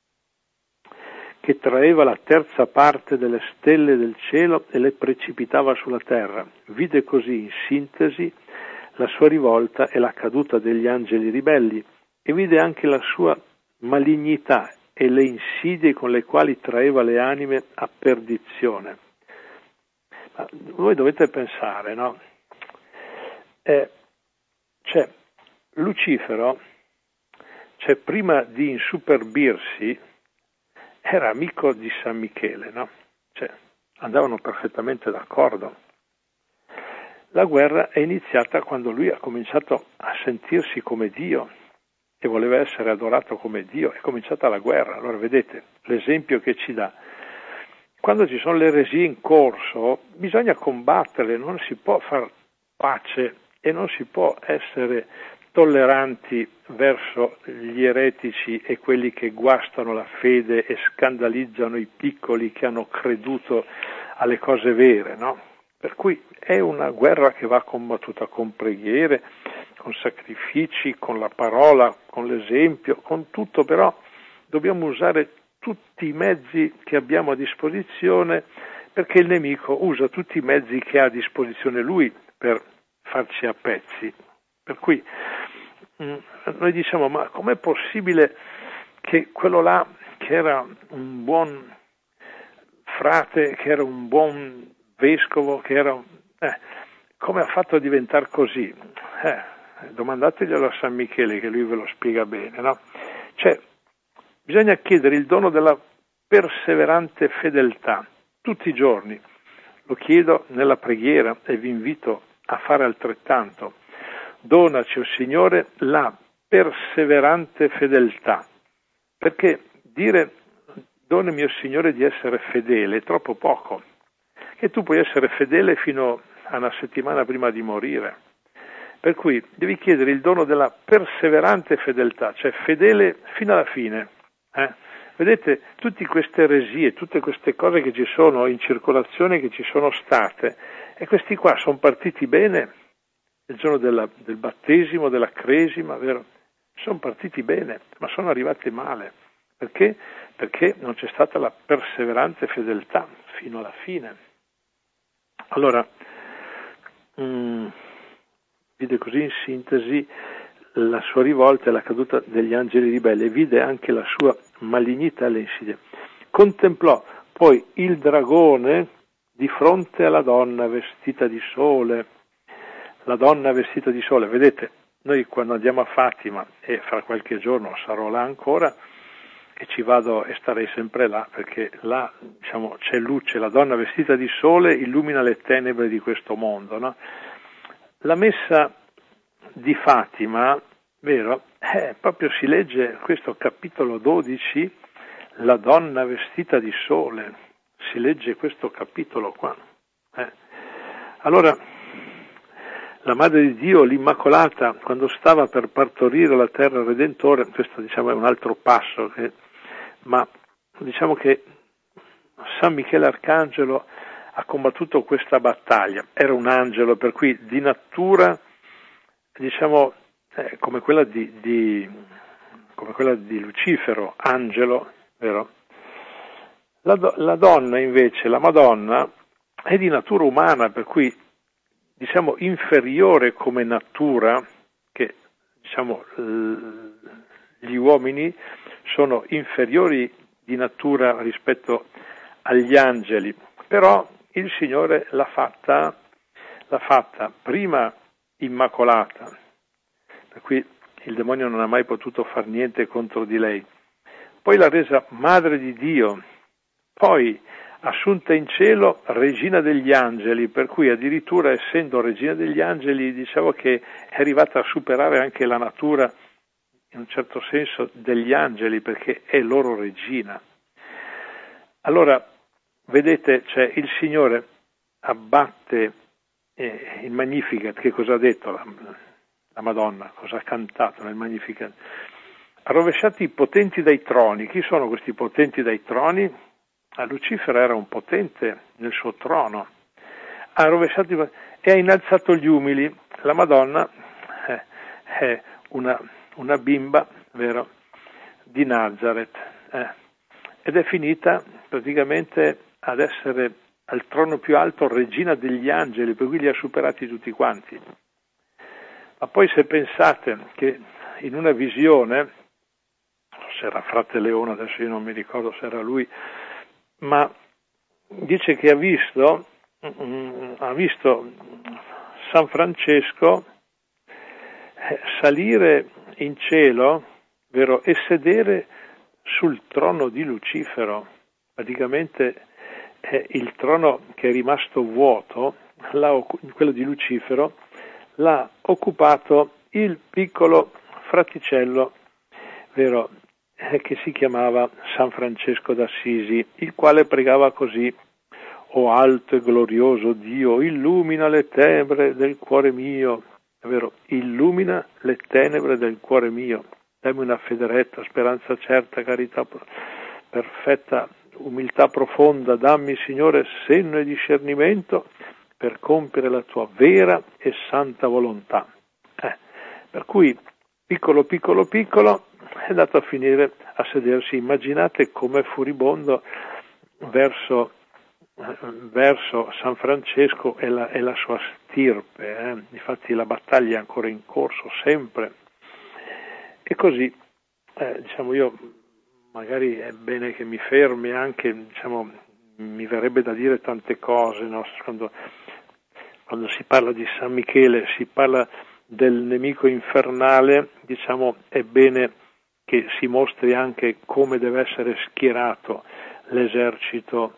[SPEAKER 1] che traeva la terza parte delle stelle del cielo e le precipitava sulla terra. Vide così, in sintesi, la sua rivolta e la caduta degli angeli ribelli, e vide anche la sua malignità e le insidie con le quali traeva le anime a perdizione. Ma voi dovete pensare, no? Eh, cioè, Lucifero, cioè, prima di insuperbirsi, era amico di San Michele, no? Cioè, andavano perfettamente d'accordo. La guerra è iniziata quando lui ha cominciato a sentirsi come Dio e voleva essere adorato come Dio, è cominciata la guerra. Allora vedete l'esempio che ci dà. Quando ci sono le eresie in corso bisogna combatterle, non si può far pace e non si può essere tolleranti verso gli eretici e quelli che guastano la fede e scandalizzano i piccoli che hanno creduto alle cose vere, no? Per cui è una guerra che va combattuta con preghiere, con sacrifici, con la parola, con l'esempio, con tutto, però dobbiamo usare tutti i mezzi che abbiamo a disposizione, perché il nemico usa tutti i mezzi che ha a disposizione lui per farci a pezzi. Per cui mh, noi diciamo, ma com'è possibile che quello là, che era un buon frate, che era un buon vescovo, che era eh, come ha fatto a diventare così? Eh, domandateglielo a San Michele che lui ve lo spiega bene, no? Cioè, bisogna chiedere il dono della perseverante fedeltà tutti i giorni. lo chiedo nella preghiera e vi invito a fare altrettanto. Donaci, o Signore, la perseverante fedeltà, perché dire donami, o Signore, di essere fedele è troppo poco, che tu puoi essere fedele fino a una settimana prima di morire, per cui devi chiedere il dono della perseverante fedeltà, cioè fedele fino alla fine. Eh? Vedete, tutte queste eresie, tutte queste cose che ci sono in circolazione, che ci sono state, e questi qua sono partiti bene il giorno della, del battesimo, della cresima, vero? Sono partiti bene, ma sono arrivati male. Perché? Perché non c'è stata la perseverante fedeltà fino alla fine. Allora, mh, vide così in sintesi la sua rivolta e la caduta degli angeli ribelli, e vide anche la sua malignità e le insidie. Contemplò poi il dragone di fronte alla donna vestita di sole. La donna vestita di sole, vedete, noi quando andiamo a Fatima, e fra qualche giorno sarò là ancora, e ci vado e starei sempre là, perché là, diciamo, c'è luce, la donna vestita di sole illumina le tenebre di questo mondo, no? La messa di Fatima, vero, eh, proprio si legge questo capitolo dodici, la donna vestita di sole, si legge questo capitolo qua. Eh. Allora, la Madre di Dio, l'Immacolata, quando stava per partorire la terra Redentore, questo diciamo è un altro passo, che, ma diciamo che San Michele Arcangelo ha combattuto questa battaglia, era un angelo, per cui di natura, diciamo, eh, come quella di, di, come quella di Lucifero, angelo, vero? La, do, la donna invece, la Madonna, è di natura umana, per cui diciamo inferiore come natura, che diciamo gli uomini sono inferiori di natura rispetto agli angeli, però il Signore l'ha fatta, l'ha fatta prima immacolata, per cui il demonio non ha mai potuto far niente contro di lei, poi l'ha resa Madre di Dio, poi assunta in cielo regina degli angeli, per cui addirittura essendo regina degli angeli diciamo che è arrivata a superare anche la natura in un certo senso degli angeli, perché è loro regina. Allora vedete, cioè, il Signore abbatte eh, il Magnificat, che cosa ha detto la, la Madonna, cosa ha cantato nel Magnificat? Ha rovesciato i potenti dai troni. Chi sono questi potenti dai troni? A Lucifero era un potente nel suo trono, ha rovesciato e ha innalzato gli umili. La Madonna è, è una, una bimba, vero, di Nazareth, eh, ed è finita praticamente ad essere al trono più alto regina degli angeli, per cui li ha superati tutti quanti. Ma poi se pensate che in una visione, se era frate Leone, adesso io non mi ricordo se era lui, ma dice che ha visto, ha visto San Francesco salire in cielo, vero, e sedere sul trono di Lucifero. Praticamente è il trono che è rimasto vuoto, quello di Lucifero, l'ha occupato il piccolo fraticello, vero, che si chiamava San Francesco d'Assisi, il quale pregava così: o alto e glorioso Dio, illumina le tenebre del cuore mio, è vero, illumina le tenebre del cuore mio, dammi una fede retta, speranza certa, carità perfetta, umiltà profonda, dammi, Signore, senno e discernimento per compiere la tua vera e santa volontà. Eh, per cui, piccolo, piccolo, piccolo, è andato a finire a sedersi. Immaginate com'è furibondo verso, verso San Francesco e la, e la sua stirpe. Eh? Infatti la battaglia è ancora in corso, sempre. E così, eh, diciamo, io magari è bene che mi fermi anche, diciamo, mi verrebbe da dire tante cose, no? Quando, quando si parla di San Michele, si parla del nemico infernale, diciamo, è bene che si mostri anche come deve essere schierato l'esercito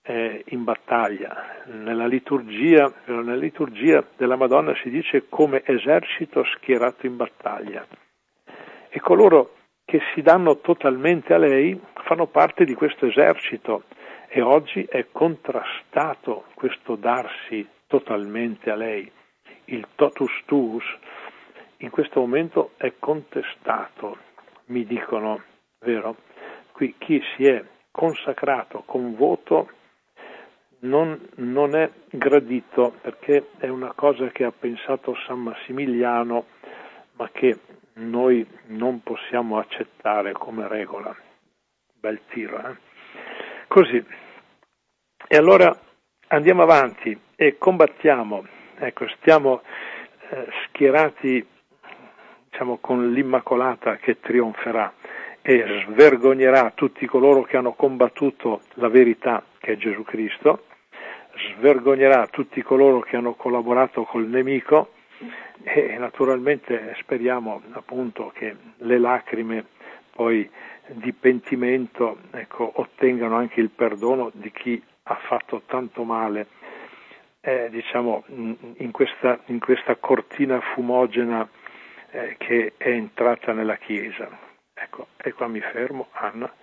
[SPEAKER 1] eh, in battaglia. Nella liturgia, nella liturgia della Madonna si dice come esercito schierato in battaglia. E coloro che si danno totalmente a lei fanno parte di questo esercito, e oggi è contrastato questo darsi totalmente a lei. Il totus tuus in questo momento è contestato, mi dicono, vero? Qui chi si è consacrato con voto non, non è gradito, perché è una cosa che ha pensato San Massimiliano, ma che noi non possiamo accettare come regola. Bel tiro, eh? Così. E allora andiamo avanti e combattiamo, ecco, stiamo eh, schierati, diciamo, con l'Immacolata che trionferà e svergognerà tutti coloro che hanno combattuto la verità, che è Gesù Cristo, svergognerà tutti coloro che hanno collaborato col nemico, e naturalmente speriamo appunto che le lacrime poi di pentimento, ecco, ottengano anche il perdono di chi ha fatto tanto male, eh, diciamo, in questa, in questa cortina fumogena eh, che è entrata nella Chiesa. Ecco, e qua mi fermo, Anna.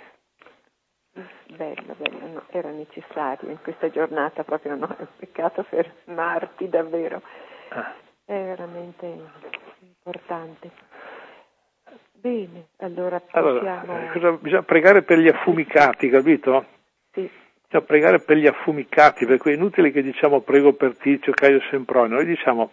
[SPEAKER 2] Bello, bello, no, era necessario in questa giornata, proprio no, è un peccato fermarti davvero, ah. È veramente importante. Bene, allora possiamo...
[SPEAKER 1] Allora, cosa, bisogna pregare per gli affumicati, capito?
[SPEAKER 2] Sì.
[SPEAKER 1] Bisogna pregare per gli affumicati, perché è inutile che diciamo prego per Tizio, Caio, Sempronio, noi diciamo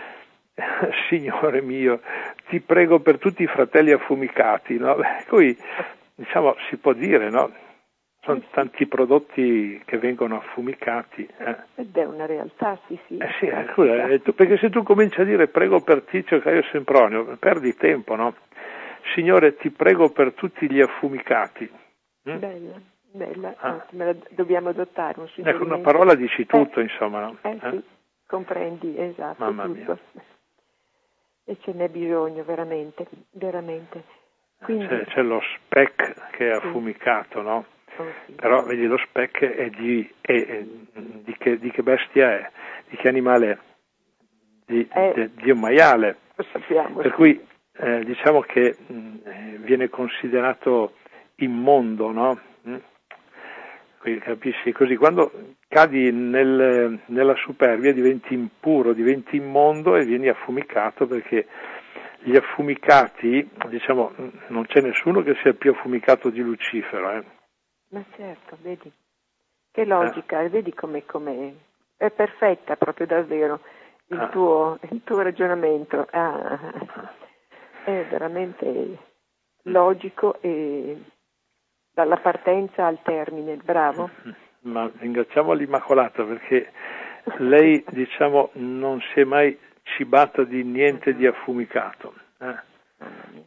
[SPEAKER 1] Signore mio, ti prego per tutti i fratelli affumicati, no? Qui, diciamo, si può dire, no? Sono tanti prodotti che vengono affumicati. Eh.
[SPEAKER 2] Ed è una realtà, sì, sì.
[SPEAKER 1] Eh sì, eh, scusa, eh, tu, perché se tu cominci a dire prego per Tizio, Caio, Sempronio, perdi tempo, no? Signore, ti prego per tutti gli affumicati.
[SPEAKER 2] Mm? Bella, bella, ah. Me la dobbiamo adottare un
[SPEAKER 1] Ecco, una parola dici tutto, eh. insomma, no?
[SPEAKER 2] Eh, eh sì, comprendi, esatto,
[SPEAKER 1] Mamma
[SPEAKER 2] tutto. Mia. E ce n'è bisogno, veramente, veramente. Quindi...
[SPEAKER 1] C'è, c'è lo spec che è affumicato, no?
[SPEAKER 2] Oh, sì.
[SPEAKER 1] Però vedi, lo spec è di, è, è, di, che, di che bestia è, di che animale è, di,
[SPEAKER 2] eh,
[SPEAKER 1] di, di un maiale.
[SPEAKER 2] Lo sappiamo.
[SPEAKER 1] Per
[SPEAKER 2] sì.
[SPEAKER 1] cui eh, diciamo che mh, viene considerato immondo, no? Mm? Quindi, capisci? Così quando cadi nel, nella superbia diventi impuro, diventi immondo e vieni affumicato, perché gli affumicati, diciamo, non c'è nessuno che sia più affumicato di Lucifero, eh?
[SPEAKER 2] Ma certo, vedi, che logica, eh. vedi come come è perfetta proprio davvero il, ah. tuo, il tuo ragionamento, ah. è veramente logico e dalla partenza al termine, bravo.
[SPEAKER 1] Ma ringraziamo l'Immacolata, perché lei, diciamo, non si è mai cibata di niente di affumicato. Eh?
[SPEAKER 2] Mamma mia.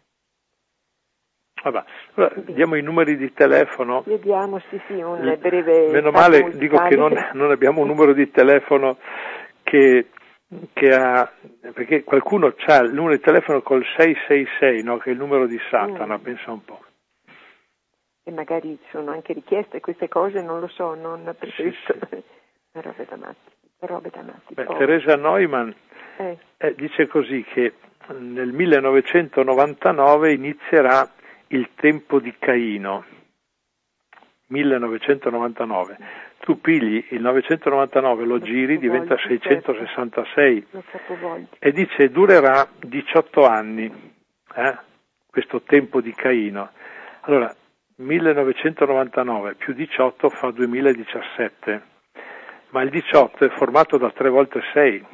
[SPEAKER 1] Vabbè, allora, diamo i numeri di telefono.
[SPEAKER 2] Vediamo, sì, sì, un breve...
[SPEAKER 1] Meno male, dico che non, non abbiamo un numero di telefono che, che ha... perché qualcuno ha il numero di telefono col sei sei sei, no? Che è il numero di Satana, mm. pensa un po'.
[SPEAKER 2] E magari sono anche richieste queste cose, non lo so, non preferisco...
[SPEAKER 1] Sì, sì.
[SPEAKER 2] robe da matti, robe da matti.
[SPEAKER 1] Beh, Teresa Neumann
[SPEAKER 2] eh.
[SPEAKER 1] Eh, dice così, che nel millenovecentonovantanove inizierà il tempo di Caino, millenovecentonovantanove. Tu pigli il novecentonovantanove, lo giri, diventa seicentosessantasei e dice durerà diciotto anni, eh, questo tempo di Caino. Allora, millenovecentonovantanove più diciotto fa duemiladiciassette, ma il diciotto è formato da tre volte sei.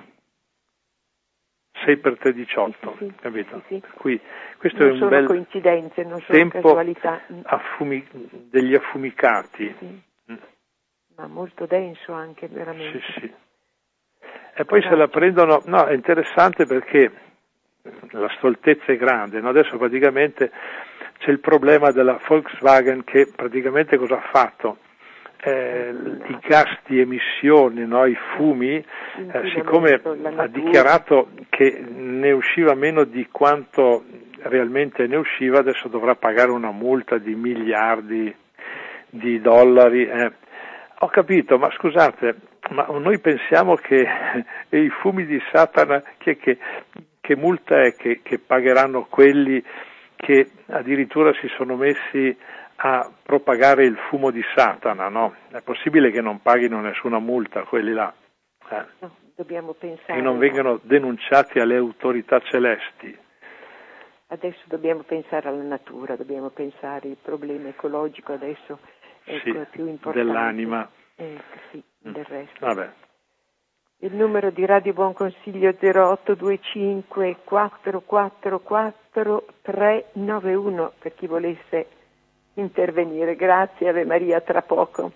[SPEAKER 1] sei per tre diciotto,
[SPEAKER 2] sì, sì,
[SPEAKER 1] capito?
[SPEAKER 2] Sì, sì.
[SPEAKER 1] Per cui questo
[SPEAKER 2] non
[SPEAKER 1] è un
[SPEAKER 2] sono
[SPEAKER 1] bel
[SPEAKER 2] coincidenze, non sono
[SPEAKER 1] tempo
[SPEAKER 2] casualità.
[SPEAKER 1] affumi- degli affumicati.
[SPEAKER 2] Sì. Mm. Ma molto denso anche, veramente.
[SPEAKER 1] Sì, sì. E poi se la prendono, no, è interessante perché la stoltezza è grande, no? Adesso praticamente c'è il problema della Volkswagen che praticamente cosa ha fatto? Eh, i gas di emissione, no, i fumi, eh, siccome ha dichiarato che ne usciva meno di quanto realmente ne usciva, adesso dovrà pagare una multa di miliardi di dollari. Eh. Ho capito, ma scusate, ma noi pensiamo che i fumi di Satana, che, che, che multa è che, che pagheranno quelli che addirittura si sono messi a propagare il fumo di Satana, no? È possibile che non paghino nessuna multa quelli là? Eh.
[SPEAKER 2] No, dobbiamo pensare.
[SPEAKER 1] E non vengano denunciati alle autorità celesti.
[SPEAKER 2] Adesso dobbiamo pensare alla natura, dobbiamo pensare al problema ecologico adesso, ecco,
[SPEAKER 1] Sì,
[SPEAKER 2] è più importante.
[SPEAKER 1] dell'anima.
[SPEAKER 2] Eh, sì, del resto.
[SPEAKER 1] Vabbè.
[SPEAKER 2] Il numero di Radio Buon Consiglio zero otto due cinque quattro quattro quattro tre nove uno per chi volesse intervenire. Grazie, Ave Maria, tra poco.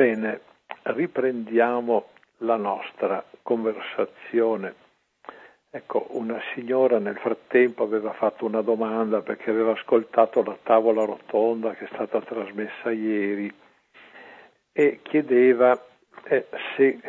[SPEAKER 1] Bene, riprendiamo la nostra conversazione. Ecco, una signora nel frattempo aveva fatto una domanda perché aveva ascoltato la tavola rotonda che è stata trasmessa ieri e chiedeva eh, se eh,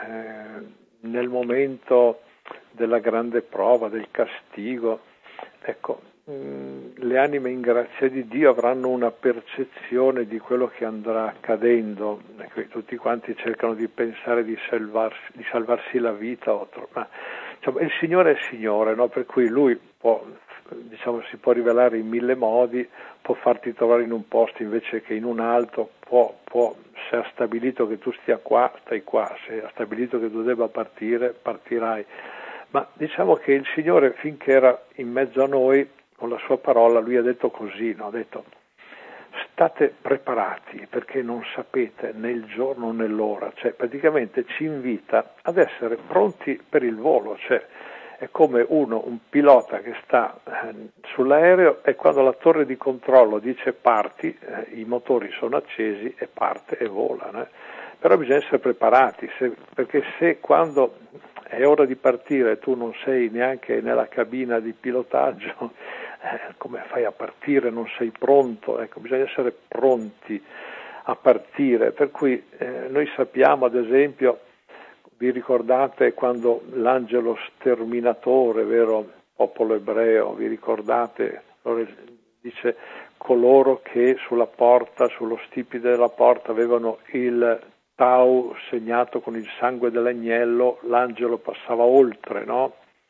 [SPEAKER 1] nel momento della grande prova, del castigo, ecco, le anime in grazia di Dio avranno una percezione di quello che andrà accadendo. Ecco, tutti quanti cercano di pensare di salvarsi, di salvarsi la vita, ma insomma, il Signore è il Signore, no? Per cui Lui può, diciamo, si può rivelare in mille modi, può farti trovare in un posto invece che in un altro, può, può, se ha stabilito che tu stia qua, stai qua, se ha stabilito che tu debba partire, partirai. Ma diciamo che il Signore, finché era in mezzo a noi, con la sua parola, lui ha detto così, no? Ha detto: state preparati perché non sapete né il giorno né l'ora, cioè praticamente ci invita ad essere pronti per il volo, cioè è come uno, un pilota che sta eh, sull'aereo e quando la torre di controllo dice parti, eh, i motori sono accesi e parte e vola, né? Però bisogna essere preparati, se, perché se quando è ora di partire tu non sei neanche nella cabina di pilotaggio, eh, come fai a partire? Non sei pronto? Ecco, bisogna essere pronti a partire, per cui eh, noi sappiamo, ad esempio, vi ricordate quando l'angelo sterminatore, vero, popolo ebreo, vi ricordate? Dice: coloro che sulla porta, sullo stipite della porta avevano il tau segnato con il sangue dell'agnello, l'angelo passava oltre, no?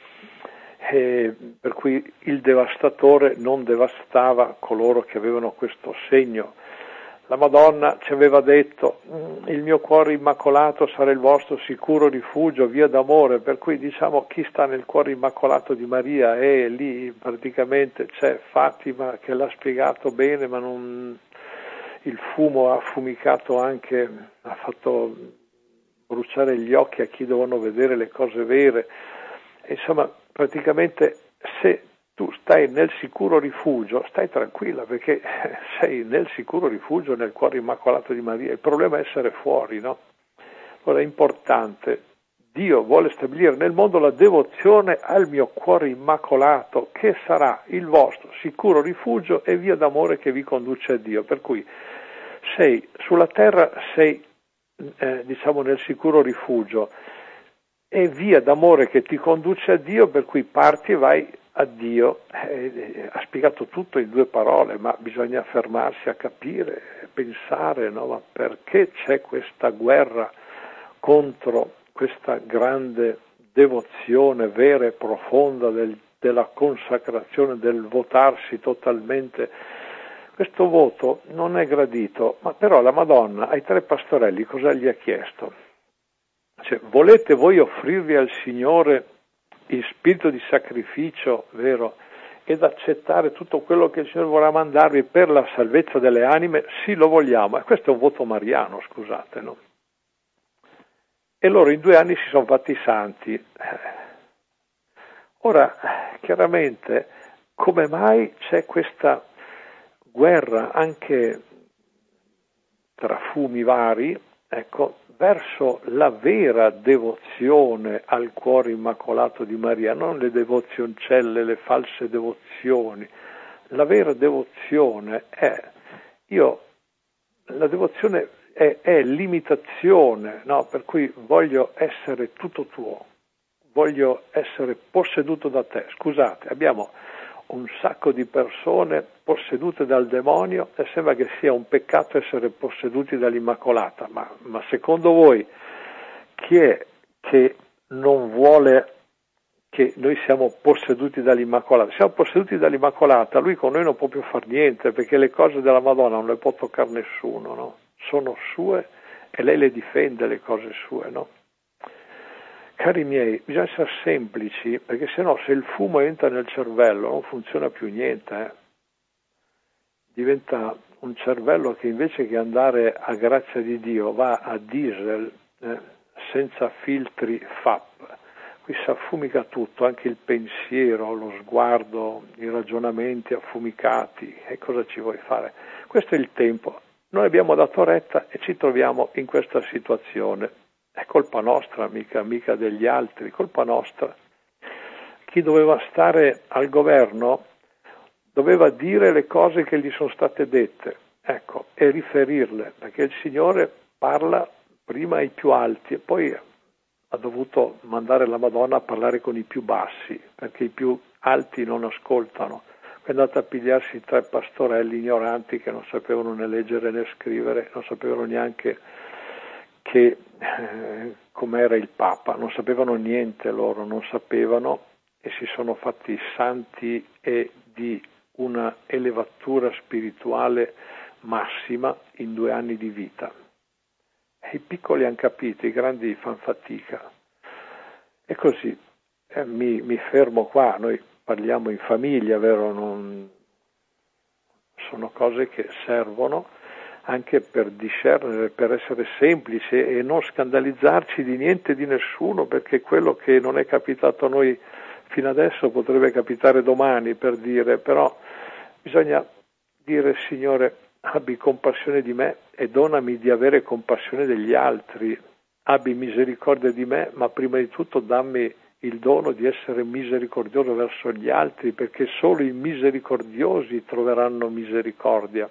[SPEAKER 1] E per cui il devastatore non devastava coloro che avevano questo segno. La Madonna ci aveva detto: il mio cuore immacolato sarà il vostro sicuro rifugio, via d'amore, per cui diciamo chi sta nel cuore immacolato di Maria, e lì praticamente c'è Fatima che l'ha spiegato bene, ma non, il fumo ha affumicato anche, ha fatto bruciare gli occhi a chi dovevano vedere le cose vere. Insomma, praticamente se tu stai nel sicuro rifugio, stai tranquilla perché sei nel sicuro rifugio, nel cuore immacolato di Maria. Il problema è essere fuori, no? Allora è importante. Dio vuole stabilire nel mondo la devozione al mio cuore immacolato, che sarà il vostro sicuro rifugio e via d'amore che vi conduce a Dio. Per cui sei sulla terra, sei eh, diciamo nel sicuro rifugio, e via d'amore che ti conduce a Dio, per cui parti e vai a Dio. Eh, ha spiegato tutto in due parole, ma bisogna fermarsi a capire, pensare, no? Ma perché c'è questa guerra contro questa grande devozione vera e profonda del, della consacrazione, del votarsi totalmente? Questo voto non è gradito, ma però la Madonna ai tre pastorelli cosa gli ha chiesto? Cioè, volete voi offrirvi al Signore in spirito di sacrificio, vero, ed accettare tutto quello che il Signore vorrà mandarvi per la salvezza delle anime? Sì, lo vogliamo. E questo è un voto mariano, scusate, no? E loro in due anni si sono fatti santi. Ora, chiaramente, come mai c'è questa guerra anche tra fumi vari, ecco, verso la vera devozione al cuore immacolato di Maria, non le devozioncelle, le false devozioni. La vera devozione è, io, la devozione è, è l'imitazione, no? Per cui voglio essere tutto tuo, voglio essere posseduto da te. Scusate, abbiamo un sacco di persone possedute dal demonio e sembra che sia un peccato essere posseduti dall'Immacolata, ma, ma secondo voi chi è che non vuole che noi siamo posseduti dall'Immacolata? Siamo posseduti dall'Immacolata, lui con noi non può più far niente perché le cose della Madonna non le può toccare nessuno, no? Sono sue e lei le difende, le cose sue, no? Cari miei, bisogna essere semplici, perché sennò se il fumo entra nel cervello non funziona più niente. Eh? Diventa un cervello che invece che andare a grazia di Dio va a diesel, eh, senza filtri F A P. Qui si affumica tutto, anche il pensiero, lo sguardo, i ragionamenti affumicati. E cosa ci vuoi fare? Questo è il tempo. noi abbiamo dato retta e ci troviamo in questa situazione. È colpa nostra, mica, mica degli altri, colpa nostra. Chi doveva stare al governo doveva dire le cose che gli sono state dette, ecco, e riferirle, perché il Signore parla prima ai più alti e poi ha dovuto mandare la Madonna a parlare con i più bassi, perché i più alti non ascoltano. È andata a pigliarsi tre pastorelli ignoranti che non sapevano né leggere né scrivere, non sapevano neanche che eh, com'era il Papa, non sapevano niente loro, non sapevano e si sono fatti santi e di una elevatura spirituale massima in due anni di vita. I piccoli hanno capito, i grandi fanno fatica. E così eh, mi, mi fermo qua, noi parliamo in famiglia, vero? Non... Sono cose che servono anche per discernere, per essere semplici e non scandalizzarci di niente e di nessuno, perché quello che non è capitato a noi fino adesso potrebbe capitare domani, per dire, però bisogna dire: Signore, abbi compassione di me e donami di avere compassione degli altri, abbi misericordia di me, ma prima di tutto dammi il dono di essere misericordioso verso gli altri, perché solo i misericordiosi troveranno misericordia.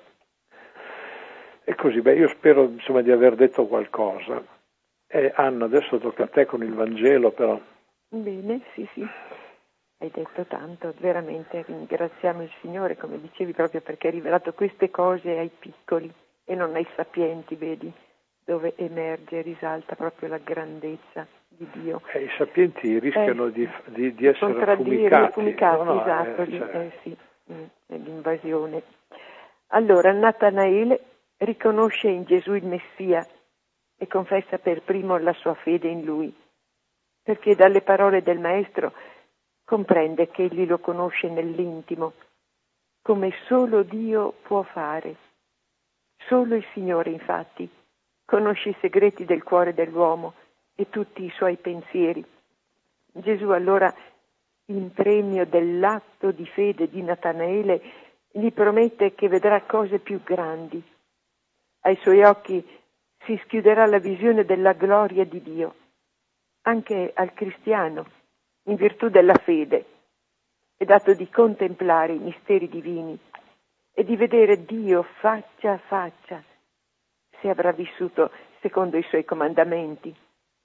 [SPEAKER 1] E così, beh, io spero insomma di aver detto qualcosa. E Anna, adesso tocca a te con il Vangelo, però.
[SPEAKER 2] Bene, sì, sì. Hai detto tanto, veramente ringraziamo il Signore, come dicevi, proprio perché ha rivelato queste cose ai piccoli e non ai sapienti, vedi, dove emerge e risalta proprio la grandezza di Dio.
[SPEAKER 1] E i sapienti rischiano
[SPEAKER 2] eh,
[SPEAKER 1] di, di, di essere
[SPEAKER 2] contraddire,
[SPEAKER 1] affumicati.
[SPEAKER 2] affumicati,
[SPEAKER 1] no, no,
[SPEAKER 2] esatto,
[SPEAKER 1] eh,
[SPEAKER 2] lì,
[SPEAKER 1] cioè...
[SPEAKER 2] eh, sì, è l'invasione. Allora Natanaele riconosce in Gesù il Messia e confessa per primo la sua fede in Lui, perché dalle parole del Maestro comprende che egli lo conosce nell'intimo, come solo Dio può fare. Solo il Signore, infatti, conosce i segreti del cuore dell'uomo e tutti i suoi pensieri. Gesù allora, in premio dell'atto di fede di Natanaele, gli promette che vedrà cose più grandi. Ai suoi occhi si schiuderà la visione della gloria di Dio. Anche al cristiano, in virtù della fede, è dato di contemplare i misteri divini e di vedere Dio faccia a faccia, se avrà vissuto secondo i suoi comandamenti.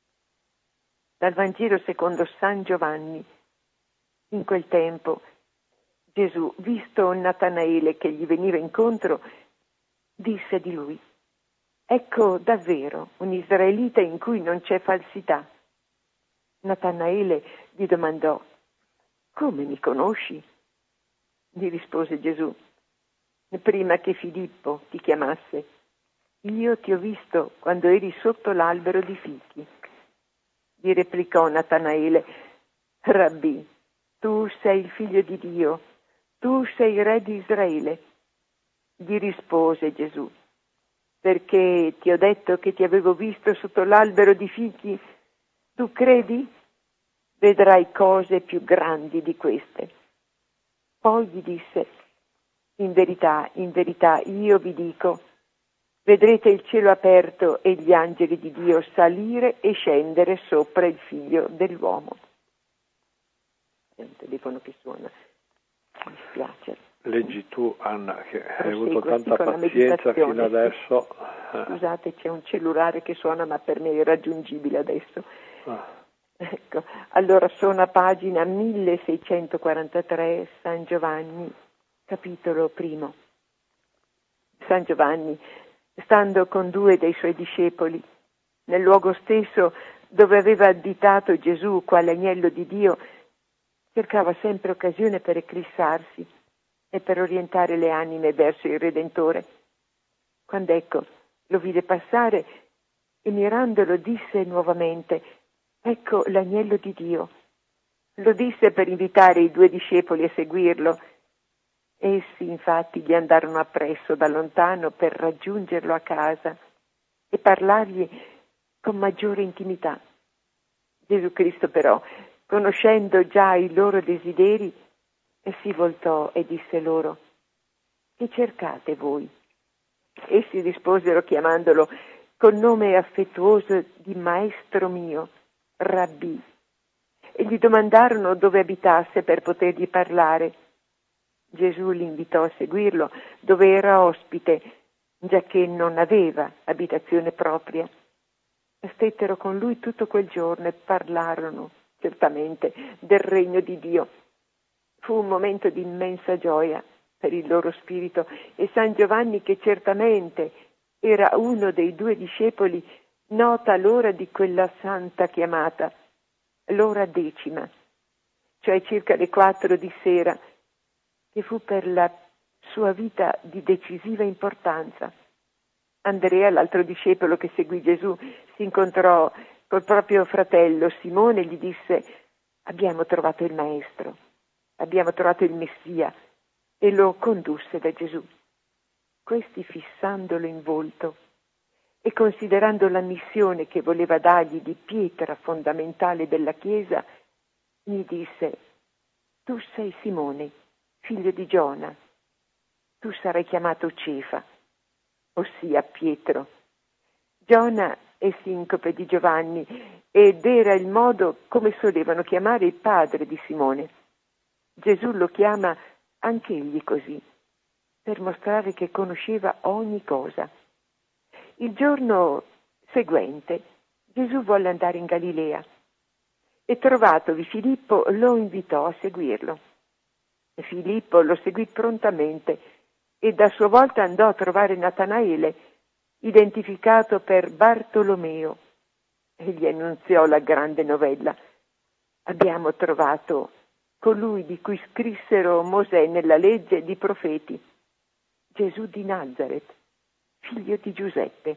[SPEAKER 2] Dal Vangelo secondo San Giovanni. In quel tempo Gesù, visto Natanaele che gli veniva incontro, disse di lui: ecco davvero un israelita in cui non c'è falsità. Natanaele gli domandò: come mi conosci? Gli rispose Gesù: prima che Filippo ti chiamasse, io ti ho visto quando eri sotto l'albero di fichi. Gli replicò Natanaele: Rabbì, tu sei il figlio di Dio, tu sei il re di Israele. Gli rispose Gesù: perché ti ho detto che ti avevo visto sotto l'albero di fichi, tu credi? Vedrai cose più grandi di queste. Poi gli disse: in verità, in verità, io vi dico, vedrete il cielo aperto e gli angeli di Dio salire e scendere sopra il figlio dell'uomo. C'è un telefono che suona, mi spiace.
[SPEAKER 1] Leggi tu, Anna, che
[SPEAKER 2] Proseguo,
[SPEAKER 1] hai avuto tanta
[SPEAKER 2] sì,
[SPEAKER 1] pazienza fino adesso.
[SPEAKER 2] Scusate, c'è un cellulare che suona, ma per me è irraggiungibile adesso.
[SPEAKER 1] Ah.
[SPEAKER 2] Ecco, allora sono a pagina milleseicentoquarantatré, San Giovanni, capitolo primo. San Giovanni, stando con due dei suoi discepoli, nel luogo stesso dove aveva additato Gesù quale agnello di Dio, cercava sempre occasione per eclissarsi e per orientare le anime verso il Redentore. Quando ecco, lo vide passare e mirandolo disse nuovamente: ecco l'agnello di Dio. Lo disse per invitare i due discepoli a seguirlo. Essi infatti gli andarono appresso da lontano per raggiungerlo a casa e parlargli con maggiore intimità. Gesù Cristo però, conoscendo già i loro desideri, si voltò e disse loro: che cercate voi? Essi risposero chiamandolo col nome affettuoso di maestro mio, Rabbì, e gli domandarono dove abitasse per potergli parlare. Gesù li invitò a seguirlo dove era ospite, giacché non aveva abitazione propria. Stettero con lui tutto quel giorno e parlarono certamente del regno di Dio. Fu un momento di immensa gioia per il loro spirito e San Giovanni, che certamente era uno dei due discepoli, nota l'ora di quella santa chiamata, l'ora decima, cioè circa le quattro di sera, che fu per la sua vita di decisiva importanza. Andrea, l'altro discepolo che seguì Gesù, si incontrò col proprio fratello Simone e gli disse: abbiamo trovato il Maestro, abbiamo trovato il Messia, e lo condusse da Gesù. Questi, fissandolo in volto e considerando la missione che voleva dargli di pietra fondamentale della Chiesa, gli disse: tu sei Simone, figlio di Giona, tu sarai chiamato Cefa, ossia Pietro. Giona è sincope di Giovanni ed era il modo come solevano chiamare il padre di Simone. Gesù lo chiama anch'egli così, per mostrare che conosceva ogni cosa. Il giorno seguente Gesù volle andare in Galilea e, trovatovi Filippo, lo invitò a seguirlo. Filippo lo seguì prontamente e a sua volta andò a trovare Natanaele, identificato per Bartolomeo, e gli annunziò la grande novella: abbiamo trovato colui di cui scrissero Mosè nella legge ed i profeti, Gesù di Nazaret, figlio di Giuseppe.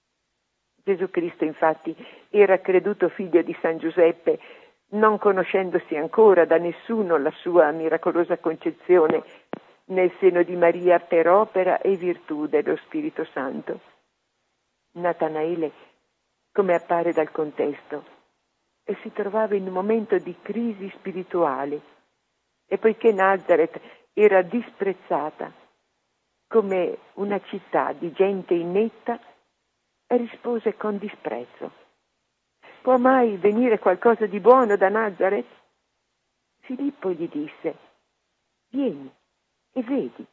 [SPEAKER 2] Gesù Cristo infatti era creduto figlio di San Giuseppe, non conoscendosi ancora da nessuno la sua miracolosa concezione nel seno di Maria per opera e virtù dello Spirito Santo. Natanaele, come appare dal contesto, si trovava in un momento di crisi spirituale, e poiché Nazaret era disprezzata come una città di gente inetta, rispose con disprezzo: può mai venire qualcosa di buono da Nazaret? Filippo gli disse: vieni e vedi.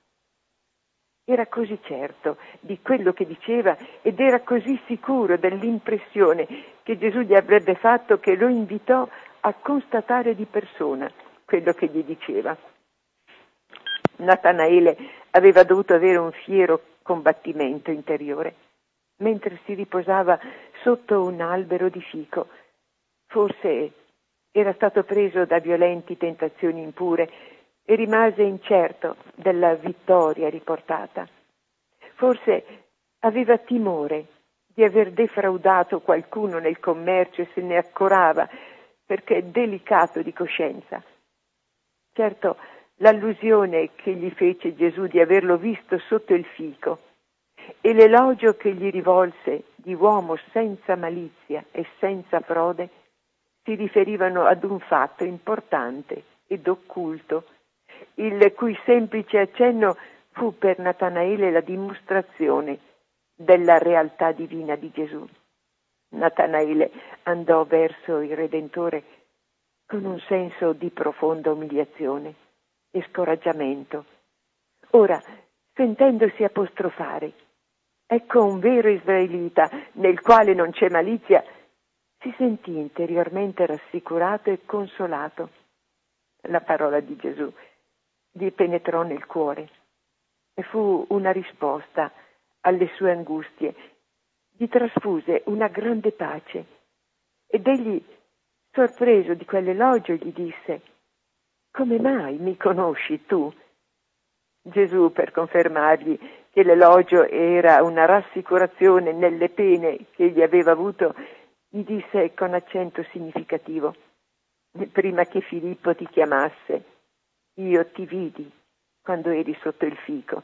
[SPEAKER 2] Era così certo di quello che diceva ed era così sicuro dell'impressione che Gesù gli avrebbe fatto, che lo invitò a constatare di persona quello che gli diceva. Natanaele aveva dovuto avere un fiero combattimento interiore mentre si riposava sotto un albero di fico. Forse era stato preso da violenti tentazioni impure e rimase incerto della vittoria riportata. Forse aveva timore di aver defraudato qualcuno nel commercio e se ne accorava perché è delicato di coscienza. Certo, l'allusione che gli fece Gesù di averlo visto sotto il fico e l'elogio che gli rivolse di uomo senza malizia e senza frode si riferivano ad un fatto importante ed occulto, il cui semplice accenno fu per Natanaele la dimostrazione della realtà divina di Gesù. Natanaele andò verso il Redentore con un senso di profonda umiliazione e scoraggiamento. Ora, sentendosi apostrofare, ecco un vero israelita nel quale non c'è malizia, si sentì interiormente rassicurato e consolato. La parola di Gesù gli penetrò nel cuore e fu una risposta alle sue angustie. Gli trasfuse una grande pace ed egli, sorpreso di quell'elogio, gli disse: come mai mi conosci tu? Gesù, per confermargli che l'elogio era una rassicurazione nelle pene che egli aveva avuto, gli disse con accento significativo: prima che Filippo ti chiamasse, io ti vidi quando eri sotto il fico.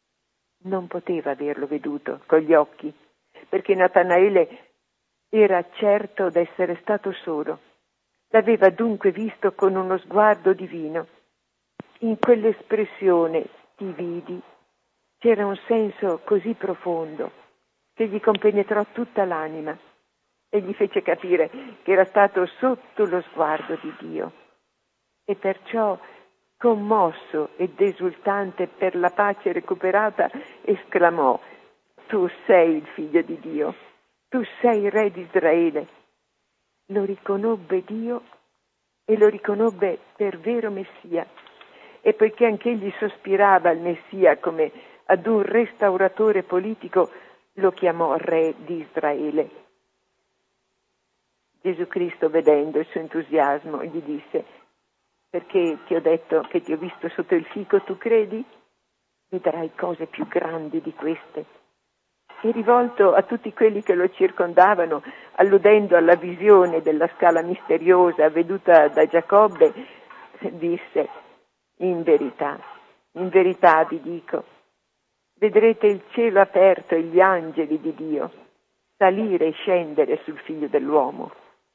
[SPEAKER 2] Non poteva averlo veduto con gli occhi, perché Natanaele era certo d'essere stato solo. L'aveva dunque visto con uno sguardo divino. In quell'espressione "ti vidi" C'era un senso così profondo che gli compenetrò tutta l'anima e gli fece capire che era stato sotto lo sguardo di Dio e perciò, commosso ed esultante per la pace recuperata, esclamò: tu sei il figlio di Dio, tu sei il re di Israele. Lo riconobbe Dio e lo riconobbe per vero Messia, e poiché anch'egli sospirava al Messia come ad un restauratore politico, lo chiamò re di Israele. Gesù Cristo, vedendo il suo entusiasmo, gli disse: perché ti ho detto che ti ho visto sotto il fico, tu credi? Vedrai cose più grandi di queste. E rivolto a tutti quelli che lo circondavano, alludendo alla visione della scala misteriosa veduta da Giacobbe, disse: in verità, in verità vi dico, vedrete il cielo aperto e gli angeli di Dio salire e scendere sul Figlio dell'uomo.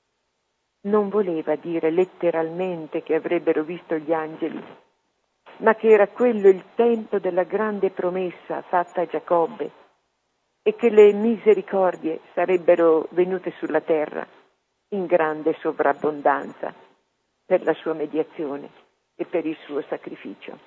[SPEAKER 2] Non voleva dire letteralmente che avrebbero visto gli angeli, ma che era quello il tempo della grande promessa fatta a Giacobbe e che le misericordie sarebbero venute sulla terra in grande sovrabbondanza per la sua mediazione e per il suo sacrificio.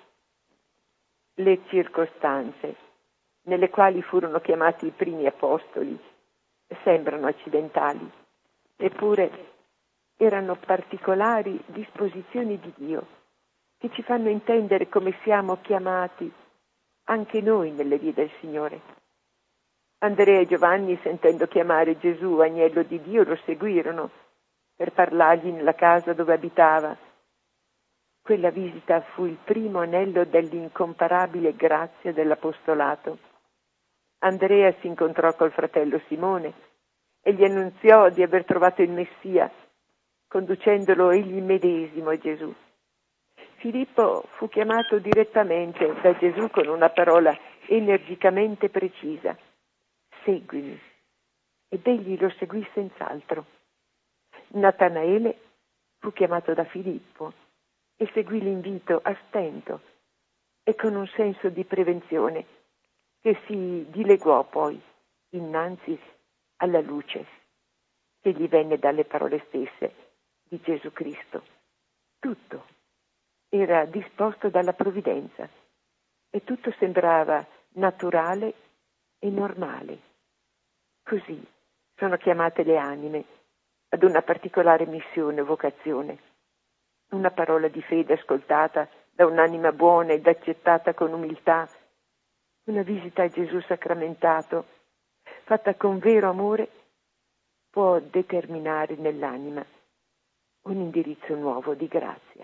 [SPEAKER 2] Le circostanze nelle quali furono chiamati i primi apostoli sembrano accidentali, eppure erano particolari disposizioni di Dio che ci fanno intendere come siamo chiamati anche noi nelle vie del Signore. Andrea e Giovanni, sentendo chiamare Gesù agnello di Dio, lo seguirono per parlargli nella casa dove abitava. Quella visita fu il primo anello dell'incomparabile grazia dell'apostolato. Andrea si incontrò col fratello Simone e gli annunziò di aver trovato il Messia, conducendolo egli medesimo a Gesù. Filippo fu chiamato direttamente da Gesù con una parola energicamente precisa: seguimi, ed egli lo seguì senz'altro. Natanaele fu chiamato da Filippo e seguì l'invito a stento e con un senso di prevenzione che si dileguò poi innanzi alla luce che gli venne dalle parole stesse di Gesù Cristo. Tutto era disposto dalla provvidenza e tutto sembrava naturale e normale. Così sono chiamate le anime ad una particolare missione o vocazione. Una parola di fede ascoltata da un'anima buona ed accettata con umiltà, una visita a Gesù sacramentato, fatta con vero amore, può determinare nell'anima un indirizzo nuovo di grazia.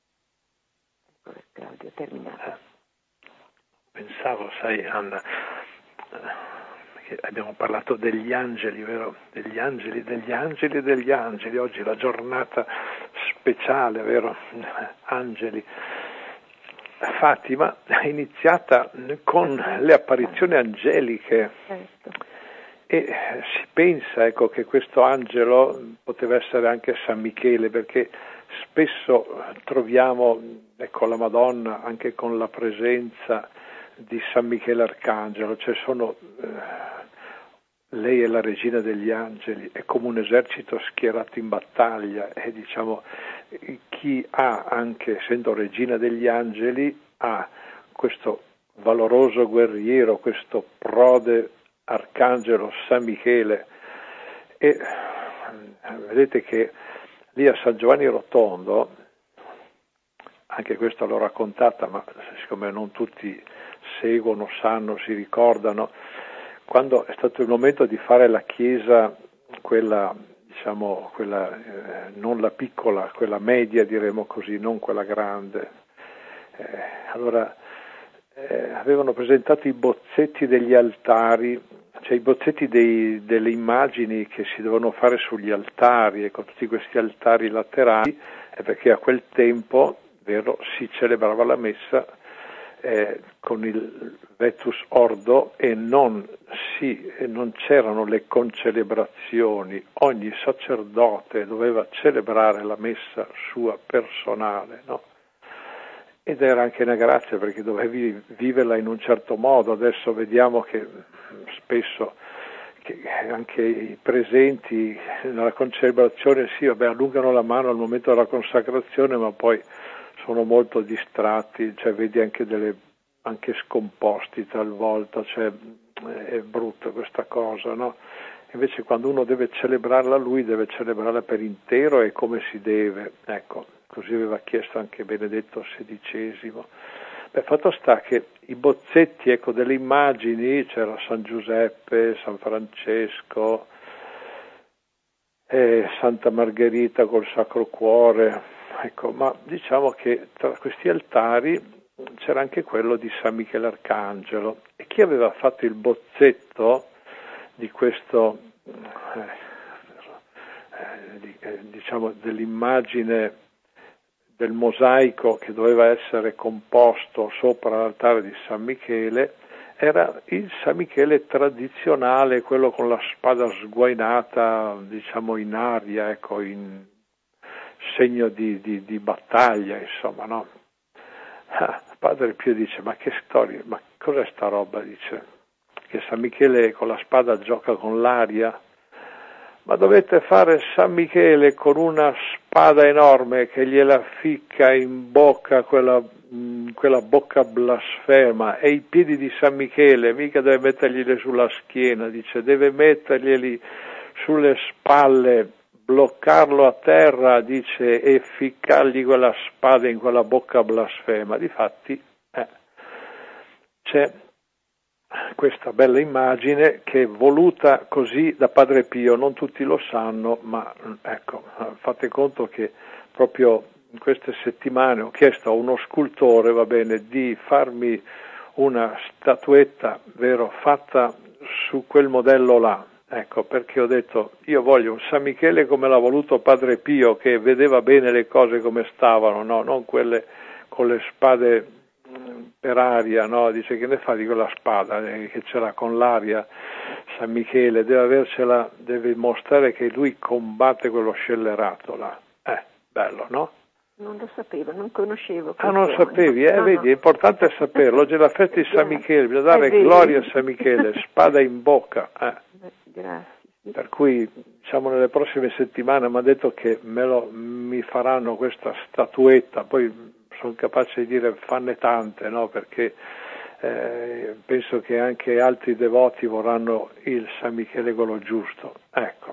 [SPEAKER 2] Ecco, Claudio, terminato.
[SPEAKER 1] Pensavo, sai, Anna, che abbiamo parlato degli angeli, vero? Degli angeli, degli angeli, degli angeli. Oggi è la giornata speciale, vero? Angeli. Fatima è iniziata con le apparizioni angeliche.
[SPEAKER 2] Certo.
[SPEAKER 1] E si pensa, ecco, che questo angelo poteva essere anche San Michele, perché spesso troviamo, ecco, la Madonna anche con la presenza di San Michele Arcangelo, cioè sono, eh, lei è la regina degli angeli, è come un esercito schierato in battaglia e diciamo chi ha, anche essendo regina degli angeli, ha questo valoroso guerriero, questo prode Arcangelo San Michele. E vedete che lì a San Giovanni Rotondo, anche questo l'ho raccontata, ma siccome non tutti seguono, sanno, si ricordano, quando è stato il momento di fare la chiesa, quella, diciamo, quella eh, non la piccola, quella media, diremo così, non quella grande, eh, allora eh, avevano presentato i bozzetti degli altari, cioè i bozzetti dei, delle immagini che si dovevano fare sugli altari, e con tutti questi altari laterali, eh, perché a quel tempo, vero, si celebrava la messa eh, con il Vetus Ordo e non, si, e non c'erano le concelebrazioni, ogni sacerdote doveva celebrare la messa sua personale, no? ed era anche una grazia perché dovevi viverla in un certo modo. Adesso vediamo che spesso che anche i presenti nella concelebrazione sì, vabbè, allungano la mano al momento della consacrazione, ma poi sono molto distratti, cioè vedi anche delle anche scomposti talvolta, cioè è brutta questa cosa, no? Invece quando uno deve celebrarla lui deve celebrarla per intero e come si deve, ecco, così aveva chiesto anche Benedetto sedicesimo. Beh, fatto sta che i bozzetti, ecco, delle immagini, c'era San Giuseppe, San Francesco, eh, Santa Margherita col Sacro Cuore, ecco, ma diciamo che tra questi altari c'era anche quello di San Michele Arcangelo, e chi aveva fatto il bozzetto di questo, eh, eh, eh, diciamo, dell'immagine del mosaico che doveva essere composto sopra l'altare di San Michele, era il San Michele tradizionale, quello con la spada sguainata, diciamo, in aria, ecco, in segno di, di, di battaglia, insomma, no? Ah, Padre Pio dice, ma che storia, ma cos'è sta roba? Dice, che San Michele con la spada gioca con l'aria? Ma dovete fare San Michele con una spada enorme che gliela ficca in bocca, quella, mh, quella bocca blasfema, e i piedi di San Michele mica deve metterglieli sulla schiena, dice, deve metterglieli sulle spalle, bloccarlo a terra, dice, e ficcargli quella spada in quella bocca blasfema. Difatti eh, c'è questa bella immagine che è voluta così da Padre Pio, non tutti lo sanno, ma ecco, fate conto che proprio in queste settimane ho chiesto a uno scultore, va bene, di farmi una statuetta, vero, fatta su quel modello là, ecco, perché ho detto, io voglio un San Michele come l'ha voluto Padre Pio, che vedeva bene le cose come stavano, no, non quelle con le spade per aria, no? Dice, che ne fa di quella spada eh, che ce l'ha con l'aria San Michele, deve avercela, deve mostrare che lui combatte quello scellerato là. Eh, bello, no?
[SPEAKER 2] Non lo sapevo, non conoscevo.
[SPEAKER 1] Ah, non sapevi? Eh,
[SPEAKER 2] no,
[SPEAKER 1] vedi,
[SPEAKER 2] no.
[SPEAKER 1] è importante saperlo. Oggi è la festa di San Michele, bisogna dare gloria a San Michele, spada in bocca. Eh.
[SPEAKER 2] Grazie.
[SPEAKER 1] Per cui, diciamo, nelle prossime settimane mi ha detto che me lo, mi faranno questa statuetta, poi sono capace di dire fanne tante, no? Perché eh, penso che anche altri devoti vorranno il San Michele quello giusto. Ecco.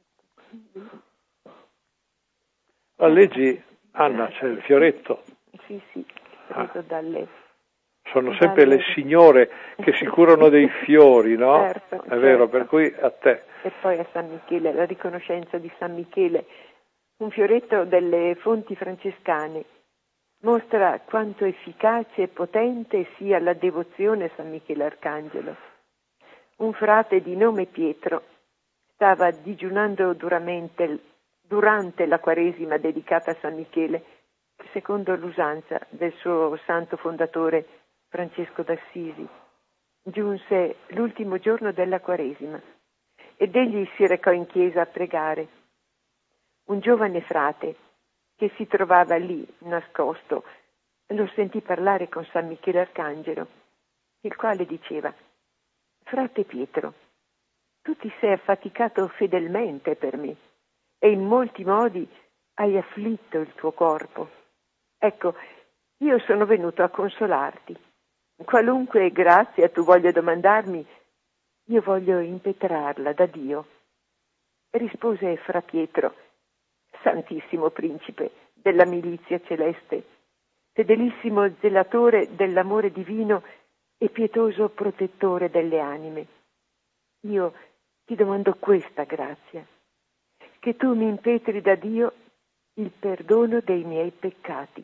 [SPEAKER 1] La leggi, Anna, c'è il fioretto.
[SPEAKER 2] Sì, sì, preso ah. dalle...
[SPEAKER 1] Sono sempre dalle... le signore che si curano dei fiori, no?
[SPEAKER 2] Certo,
[SPEAKER 1] È
[SPEAKER 2] certo.
[SPEAKER 1] vero, per cui a te.
[SPEAKER 2] E poi a San Michele, la riconoscenza di San Michele, un fioretto delle fonti francescane, mostra quanto efficace e potente sia la devozione a San Michele Arcangelo. Un frate di nome Pietro stava digiunando duramente durante la Quaresima dedicata a San Michele, secondo l'usanza del suo santo fondatore Francesco d'Assisi. Giunse l'ultimo giorno della Quaresima ed egli si recò in chiesa a pregare. Un giovane frate che si trovava lì nascosto lo sentì parlare con San Michele Arcangelo, il quale diceva: frate Pietro, tu ti sei affaticato fedelmente per me e in molti modi hai afflitto il tuo corpo. Ecco, io sono venuto a consolarti. Qualunque grazia tu voglia domandarmi, io voglio impetrarla da Dio. Rispose fra Pietro: Santissimo Principe della milizia celeste, fedelissimo zelatore dell'amore divino e pietoso protettore delle anime, io ti domando questa grazia, che tu mi impetri da Dio il perdono dei miei peccati.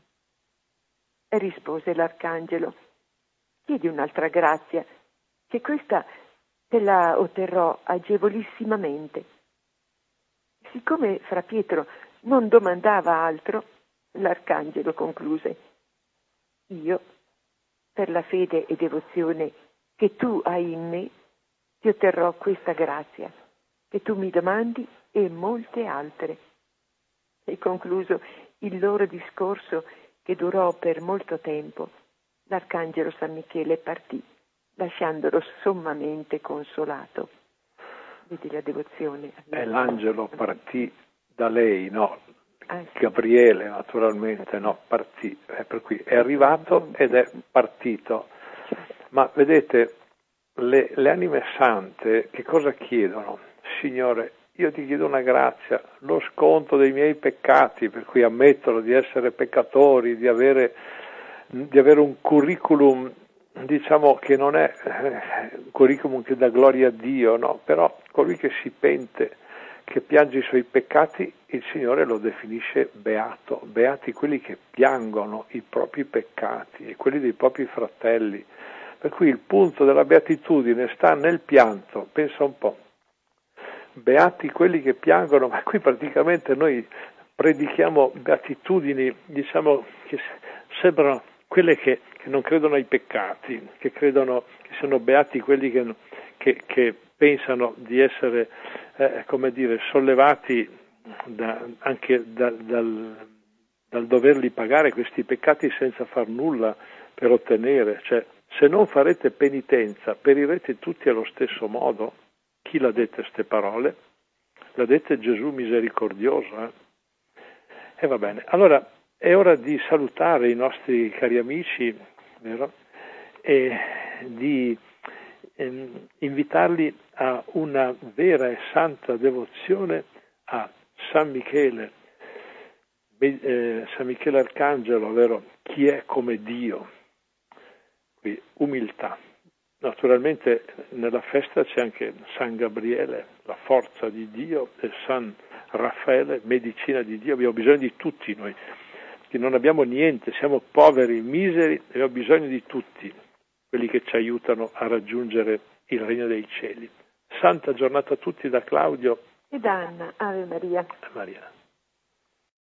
[SPEAKER 2] E rispose l'Arcangelo: chiedi un'altra grazia, che questa te la otterrò agevolissimamente. Siccome fra Pietro non domandava altro, l'Arcangelo concluse: io, per la fede e devozione che tu hai in me, ti otterrò questa grazia, che tu mi domandi e molte altre. E concluso il loro discorso, che durò per molto tempo, l'arcangelo San Michele partì, lasciandolo sommamente consolato. Vedi la devozione.
[SPEAKER 1] E l'angelo partì da lei, no?
[SPEAKER 2] Ah, sì.
[SPEAKER 1] Gabriele naturalmente, no? Partì, eh, per cui è arrivato ed è partito. Ma vedete, le, le anime sante che cosa chiedono? Signore, io ti chiedo una grazia, lo sconto dei miei peccati, per cui ammettono di essere peccatori, di avere, di avere un curriculum, diciamo che non è eh, un curriculum che dà gloria a Dio, no? Però colui che si pente, che piange i suoi peccati, il Signore lo definisce beato, beati quelli che piangono i propri peccati e quelli dei propri fratelli. Per cui il punto della beatitudine sta nel pianto, pensa un po'. Beati quelli che piangono, ma qui praticamente noi predichiamo beatitudini, diciamo, che sembrano quelle che, che non credono ai peccati, che credono che sono beati quelli che, che, che pensano di essere, eh, come dire, sollevati da, anche da, dal, dal doverli pagare questi peccati senza far nulla per ottenere. Cioè, se non farete penitenza, perirete tutti allo stesso modo. Chi l'ha dette queste parole? L'ha dette Gesù misericordioso. Eh? E va bene. Allora, è ora di salutare i nostri cari amici, vero? E di ehm, invitarli a una vera e santa devozione a San Michele, eh, San Michele Arcangelo, vero? Chi è come Dio? Qui, umiltà. Naturalmente nella festa c'è anche San Gabriele, la forza di Dio, e San Raffaele, medicina di Dio. Abbiamo bisogno di tutti noi, che non abbiamo niente, siamo poveri, miseri, abbiamo bisogno di tutti, quelli che ci aiutano a raggiungere il regno dei cieli. Santa giornata a tutti da Claudio
[SPEAKER 2] e da Anna. Ave Maria.
[SPEAKER 1] Maria.